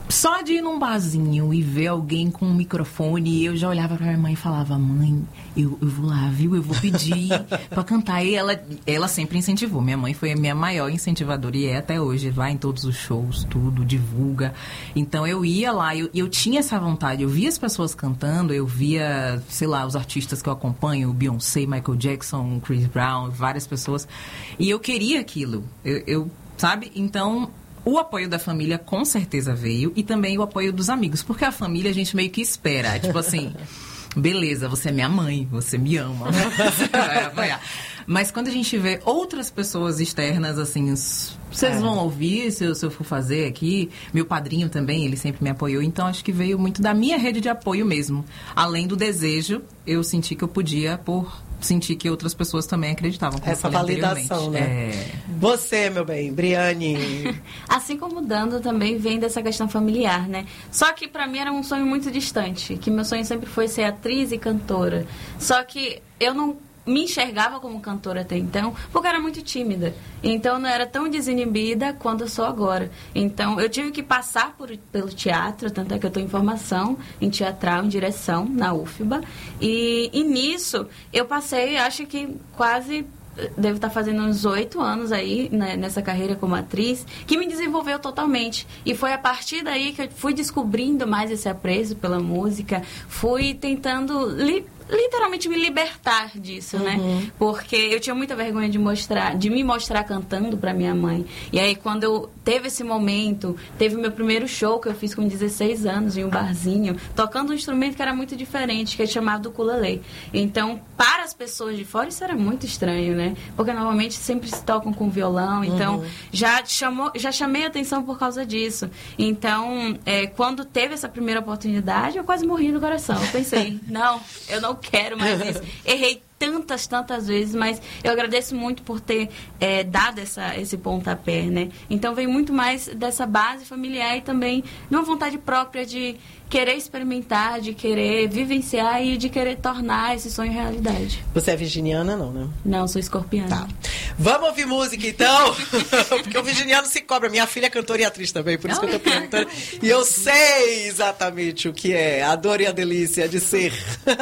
Só de ir num barzinho e ver alguém com um microfone, eu já olhava pra minha mãe e falava, mãe, eu, eu vou lá, viu? Eu vou pedir pra cantar. E ela, ela sempre incentivou. Minha mãe foi a minha maior incentivadora e é até hoje. Vai em todos os shows, tudo, divulga. Então eu ia lá e eu, eu tinha essa vontade. Eu via as pessoas cantando, eu via, sei lá, os artistas que eu acompanho, Beyoncé, Michael Jackson, Chris Brown, várias pessoas. E eu queria aquilo. Eu, eu sabe? Então... O apoio da família com certeza veio e também o apoio dos amigos, porque a família a gente meio que espera, tipo assim, beleza, você é minha mãe, você me ama, você vai apoiar. Mas quando a gente vê outras pessoas externas, assim, vocês é. vão ouvir se eu, se eu for fazer aqui, meu padrinho também, ele sempre me apoiou, então acho que veio muito da minha rede de apoio mesmo. Além do desejo, eu senti que eu podia por... sentir que outras pessoas também acreditavam. Essa validação, né? É... Você, meu bem, Briane. Assim como o Dando também vem dessa questão familiar, né? Só que pra mim era um sonho muito distante, que meu sonho sempre foi ser atriz e cantora. Só que eu não me enxergava como cantora até então, porque eu era muito tímida. Então, eu não era tão desinibida quanto eu sou agora. Então, eu tive que passar por, pelo teatro, tanto é que eu estou em formação em teatral, em direção, na U F B A. E, e nisso, eu passei, acho que quase... devo estar fazendo uns oito anos aí, né, nessa carreira como atriz, que me desenvolveu totalmente. E foi a partir daí que eu fui descobrindo mais esse apreço pela música, fui tentando... Li- literalmente me libertar disso, uhum. né? Porque eu tinha muita vergonha de mostrar, de me mostrar cantando pra minha mãe. E aí, quando eu teve esse momento, teve o meu primeiro show que eu fiz com dezesseis anos em um barzinho, tocando um instrumento que era muito diferente, que é chamado ukulele. Então, para as pessoas de fora, isso era muito estranho, né? Porque normalmente sempre se tocam com violão, então uhum. já, chamou, já chamei a atenção por causa disso. Então, é, quando teve essa primeira oportunidade, eu quase morri no coração. Eu pensei, não, eu não quero mais isso. Errei tantas, tantas vezes, mas eu agradeço muito por ter é, dado essa, esse pontapé, né? Então, vem muito mais dessa base familiar e também de uma vontade própria de querer experimentar, de querer vivenciar e de querer tornar esse sonho realidade. Você é virginiana, não, né? Não, sou escorpiana. Tá. Vamos ouvir música, então? Porque o virginiano se cobra. Minha filha é cantora e atriz também, por isso que eu tô perguntando. E eu sei exatamente o que é a dor e a delícia de ser.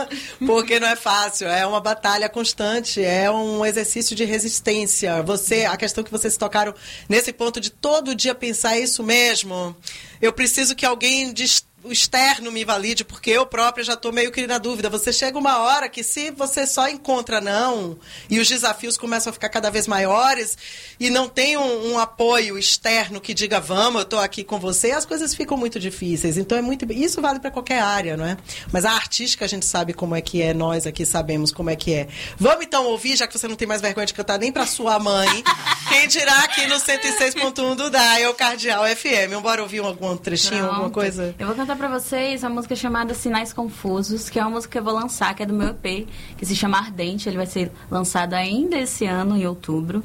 Porque não é fácil, é uma batalha constante, é um exercício de resistência. Você, a questão que vocês tocaram nesse ponto de todo dia pensar, é isso mesmo? Eu preciso que alguém dist... o externo me valide, porque eu própria já estou meio que na dúvida. Você chega uma hora que se você só encontra não, e os desafios começam a ficar cada vez maiores, e não tem um, um apoio externo que diga, vamos, eu estou aqui com você, as coisas ficam muito difíceis. Então, é muito, isso vale para qualquer área, não é? Mas a artística, a gente sabe como é que é, nós aqui sabemos como é que é. Vamos, então, ouvir, já que você não tem mais vergonha de cantar nem para sua mãe, quem dirá aqui no cento e seis ponto um do Dial Cardeal F M. Bora ouvir algum trechinho, Pronto. alguma coisa? Eu vou cantar pra vocês a música chamada Sinais Confusos, que é uma música que eu vou lançar, que é do meu E P, que se chama Ardente. Ele vai ser lançado ainda esse ano, em outubro.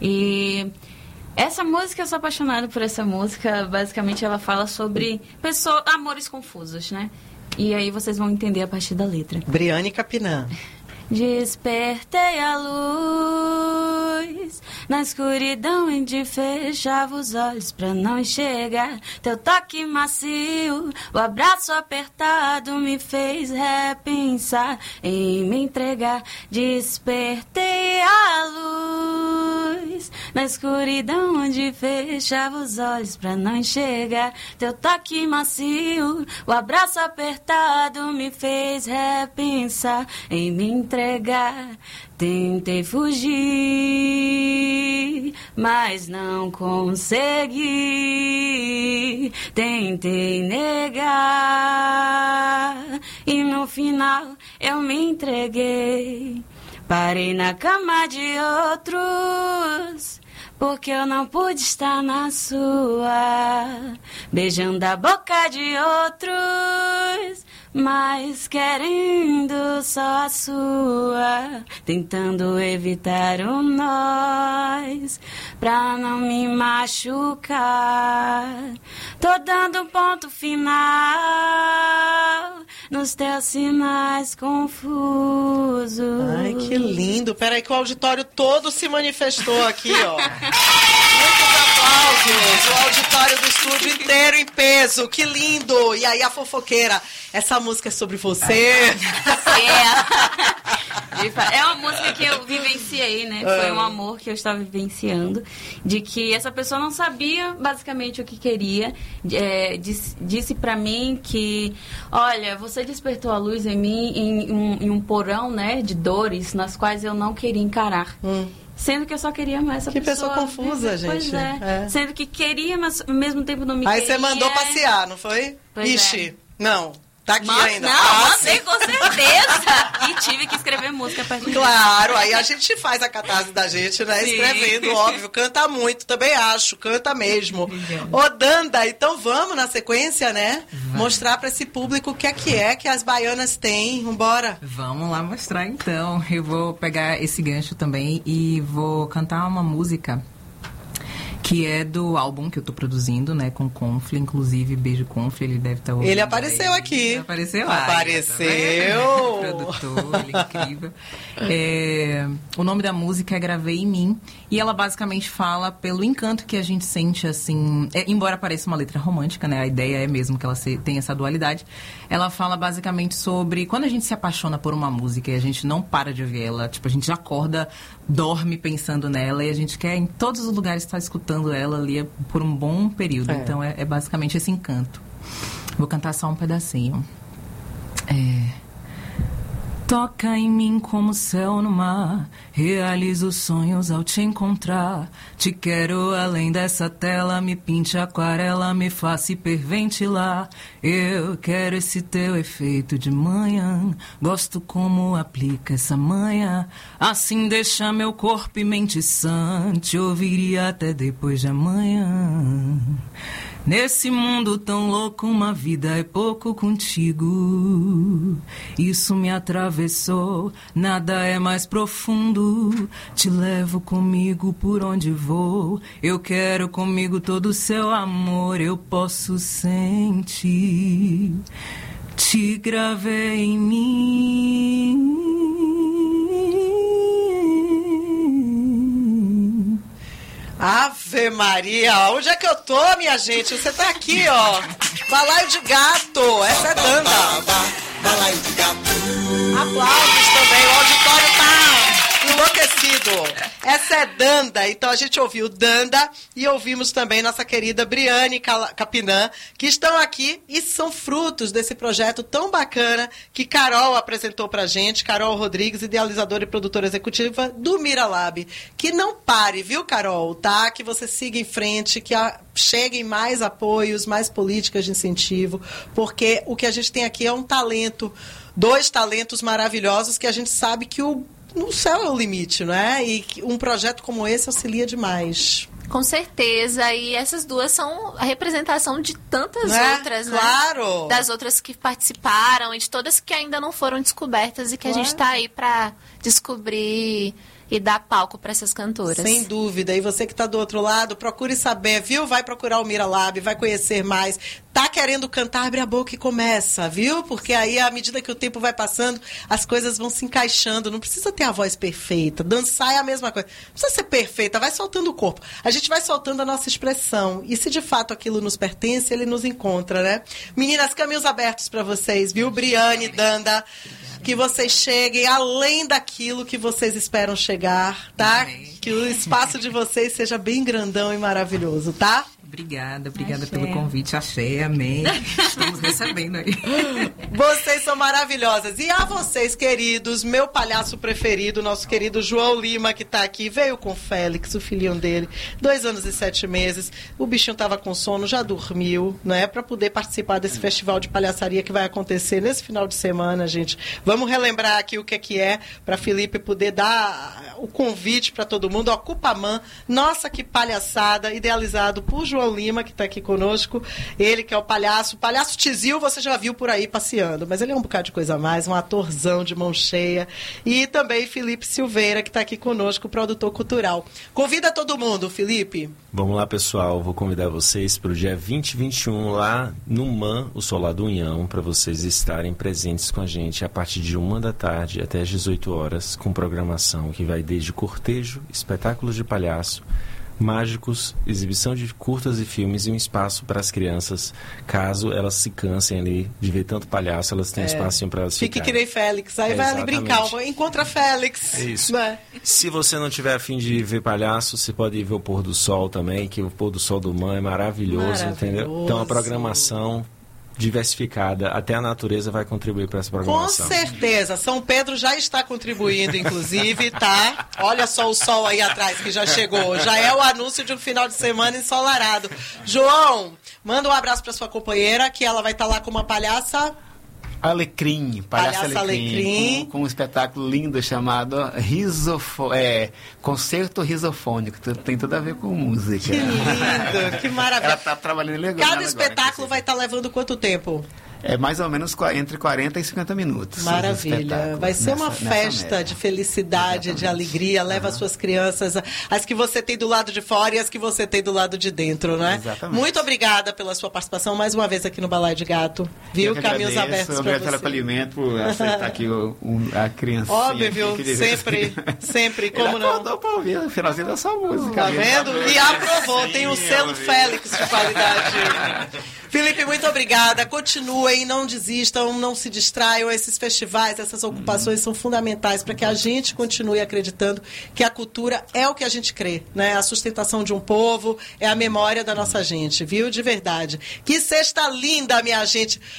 E essa música, eu sou apaixonada por essa música. Basicamente, ela fala sobre pessoas, amores confusos, né? E aí vocês vão entender a partir da letra. Briane Capinã. Despertei a luz na escuridão onde fechava os olhos pra não enxergar teu toque macio, o abraço apertado me fez repensar em me entregar. Despertei a luz na escuridão onde fechava os olhos pra não enxergar teu toque macio, o abraço apertado me fez repensar em me entregar. Tentei fugir, mas não consegui. Tentei negar e no final eu me entreguei. Parei na cama de outros, porque eu não pude estar na sua, beijando a boca de outros, mas querendo só a sua, tentando evitar o nós, pra não me machucar. Tô dando um ponto final nos teus sinais confusos. Ai, que lindo. Peraí que o auditório todo se manifestou aqui, ó. Muitos aplausos. aplausos! O auditório do estúdio inteiro em peso, que lindo! E aí a fofoqueira, essa música é sobre você? É. É uma música que eu vivenciei, né? Foi um amor que eu estava vivenciando, de que essa pessoa não sabia basicamente o que queria. É, disse disse para mim que, olha, você despertou a luz em mim em um, em um porão, né, de dores nas quais eu não queria encarar. Hum. Sendo que eu só queria mais essa que pessoa. Que pessoa confusa, pois gente. Pois é. é. Sendo que queria, mas ao mesmo tempo não me Aí queria. Aí você mandou passear, não foi? Pois Ixi, é. não. Tá aqui Mas, ainda. Não, ah, mandei com certeza. E tive que escrever música a partir Claro, aí a gente faz a catarse da gente, né? Sim. Escrevendo, óbvio. Canta muito, também acho. Canta mesmo. Ô, Danda, então vamos na sequência, né? Vai. Mostrar pra esse público o que é que é que as baianas têm. Vambora. Vamos lá mostrar, então. Eu vou pegar esse gancho também e vou cantar uma música que é do álbum que eu tô produzindo, né, com Confli, inclusive, beijo Confli, ele deve estar tá ouvindo. Ele apareceu aí. aqui. Ele apareceu lá. Apareceu! Tá produtor, ele é incrível. É, o nome da música é Gravei em Mim, e ela basicamente fala pelo encanto que a gente sente, assim, é, embora pareça uma letra romântica, né, a ideia é mesmo que ela se, tem essa dualidade, ela fala basicamente sobre quando a gente se apaixona por uma música e a gente não para de ouvir ela, tipo, a gente acorda, dorme pensando nela e a gente quer em todos os lugares estar escutando ela ali por um bom período. É. Então é, é basicamente esse encanto. Vou cantar só um pedacinho. É... Toca em mim como o céu no mar, realizo sonhos ao te encontrar. Te quero além dessa tela, me pinte aquarela, me faça hiperventilar. Eu quero esse teu efeito de manhã, gosto como aplica essa manha. Assim deixa meu corpo e mente sã, te ouviria até depois de amanhã. Nesse mundo tão louco, uma vida é pouco contigo. Isso me atravessou, nada é mais profundo. Te levo comigo por onde vou. Eu quero comigo todo o seu amor, eu posso sentir. Te gravei em mim. Ave Maria, onde é que eu tô, minha gente? Você tá aqui, ó. Balaio de gato, essa é Danda. Balaio de gato. Aplausos também, o auditório tá enlouquecido. Essa é Danda, então a gente ouviu Danda e ouvimos também nossa querida Briane Capinã, que estão aqui e são frutos desse projeto tão bacana que Carol apresentou pra gente, Carol Rodrigues, idealizadora e produtora executiva do Miralab. Que não pare, viu, Carol, tá? Que você siga em frente, que a... cheguem mais apoios, mais políticas de incentivo, porque o que a gente tem aqui é um talento, dois talentos maravilhosos que a gente sabe que o no céu é o limite, não é? E um projeto como esse auxilia demais. Com certeza, e essas duas são a representação de tantas é? outras, claro. né? Das outras que participaram e de todas que ainda não foram descobertas e que claro. A gente está aí para descobrir e dar palco para essas cantoras. Sem dúvida. E você que está do outro lado, procure saber, viu? Vai procurar o Miralab, vai conhecer mais. Tá querendo cantar, abre a boca e começa, viu? Porque aí, à medida que o tempo vai passando, as coisas vão se encaixando. Não precisa ter a voz perfeita. Dançar é a mesma coisa. Não precisa ser perfeita, vai soltando o corpo. A gente vai soltando a nossa expressão. E se de fato aquilo nos pertence, ele nos encontra, né? Meninas, caminhos abertos para vocês, viu? Briane, Danda. Que vocês cheguem além daquilo que vocês esperam chegar, tá? Amém. Que o espaço de vocês seja bem grandão e maravilhoso, tá? Obrigada, obrigada Axé. Pelo convite. Achei, amém. Estamos recebendo aí. Vocês são maravilhosas. E a vocês, queridos, meu palhaço preferido, nosso querido João Lima, que tá aqui, veio com o Félix, o filhinho dele, dois anos e sete meses. O bichinho tava com sono, já dormiu, né? Pra poder participar desse festival de palhaçaria que vai acontecer nesse final de semana, gente. Vamos relembrar aqui o que é que é, pra Felipe poder dar o convite pra todo mundo. Ó, Cupamã, nossa, que palhaçada, idealizado por João Lima, que está aqui conosco, ele que é o palhaço, o palhaço Tizil, você já viu por aí passeando, mas ele é um bocado de coisa a mais, um atorzão de mão cheia, e também Felipe Silveira, que está aqui conosco, produtor cultural. Convida todo mundo, Felipe. Vamos lá, pessoal, vou convidar vocês para o dia vinte e vinte e um lá no M A M, o Solar do Unhão, para vocês estarem presentes com a gente a partir de uma da tarde até às dezoito horas, com programação que vai desde cortejo, espetáculos de palhaço, mágicos, exibição de curtas e filmes e um espaço para as crianças, caso elas se cansem ali de ver tanto palhaço, elas têm É. um espacinho para elas Fique ficarem. que nem Félix. Aí É, vai ali exatamente. brincar. Encontra Félix. É isso. Né? Se você não tiver a fim de ver palhaço, você pode ir ver o pôr do sol também, que o pôr do sol do Man é maravilhoso, Maravilhoso. entendeu? Então a programação diversificada, até a natureza vai contribuir para essa Com programação. certeza. São Pedro já está contribuindo, inclusive, tá? Olha só o sol aí atrás que já chegou. Já é o anúncio de um final de semana ensolarado. João, manda um abraço para sua companheira, que ela vai estar lá com uma palhaça. Alecrim, Palhaço Palhaço Alecrim, Alecrim. Com, com um espetáculo lindo chamado Risofo, é, Concerto Risofônico. Tu- Tem tudo a ver com música. Que lindo, que maravilha. Ela tá trabalhando legal. Cada nela espetáculo agora, vai estar levando quanto tempo? É mais ou menos qua- entre quarenta e cinquenta minutos. os Maravilha. espetáculos Vai ser uma nessa- nessa festa média. de felicidade, de alegria. Leva as suas crianças, as que você tem do lado de fora e as que você tem do lado de dentro, né? Exatamente. Muito obrigada pela sua participação mais uma vez aqui no Balaio de Gato. Viu? Eu que Caminhos agradeço, abertos para obrigado pelo você. acolhimento, por aceitar aqui o, o- a criancinha. Óbvio, viu? que- que- Sempre, sempre, Ele como não? acordou pra ouvir o finalzinho da sua música. Tá viu? vendo? E aprovou, tem o Sim, selo eu vi. Félix de qualidade. Felipe, muito obrigada. Continuem, não desistam, não se distraiam. Esses festivais, essas ocupações são fundamentais para que a gente continue acreditando que a cultura é o que a gente crê, né? A sustentação de um povo, é a memória da nossa gente, viu? De verdade. Que sexta linda, minha gente.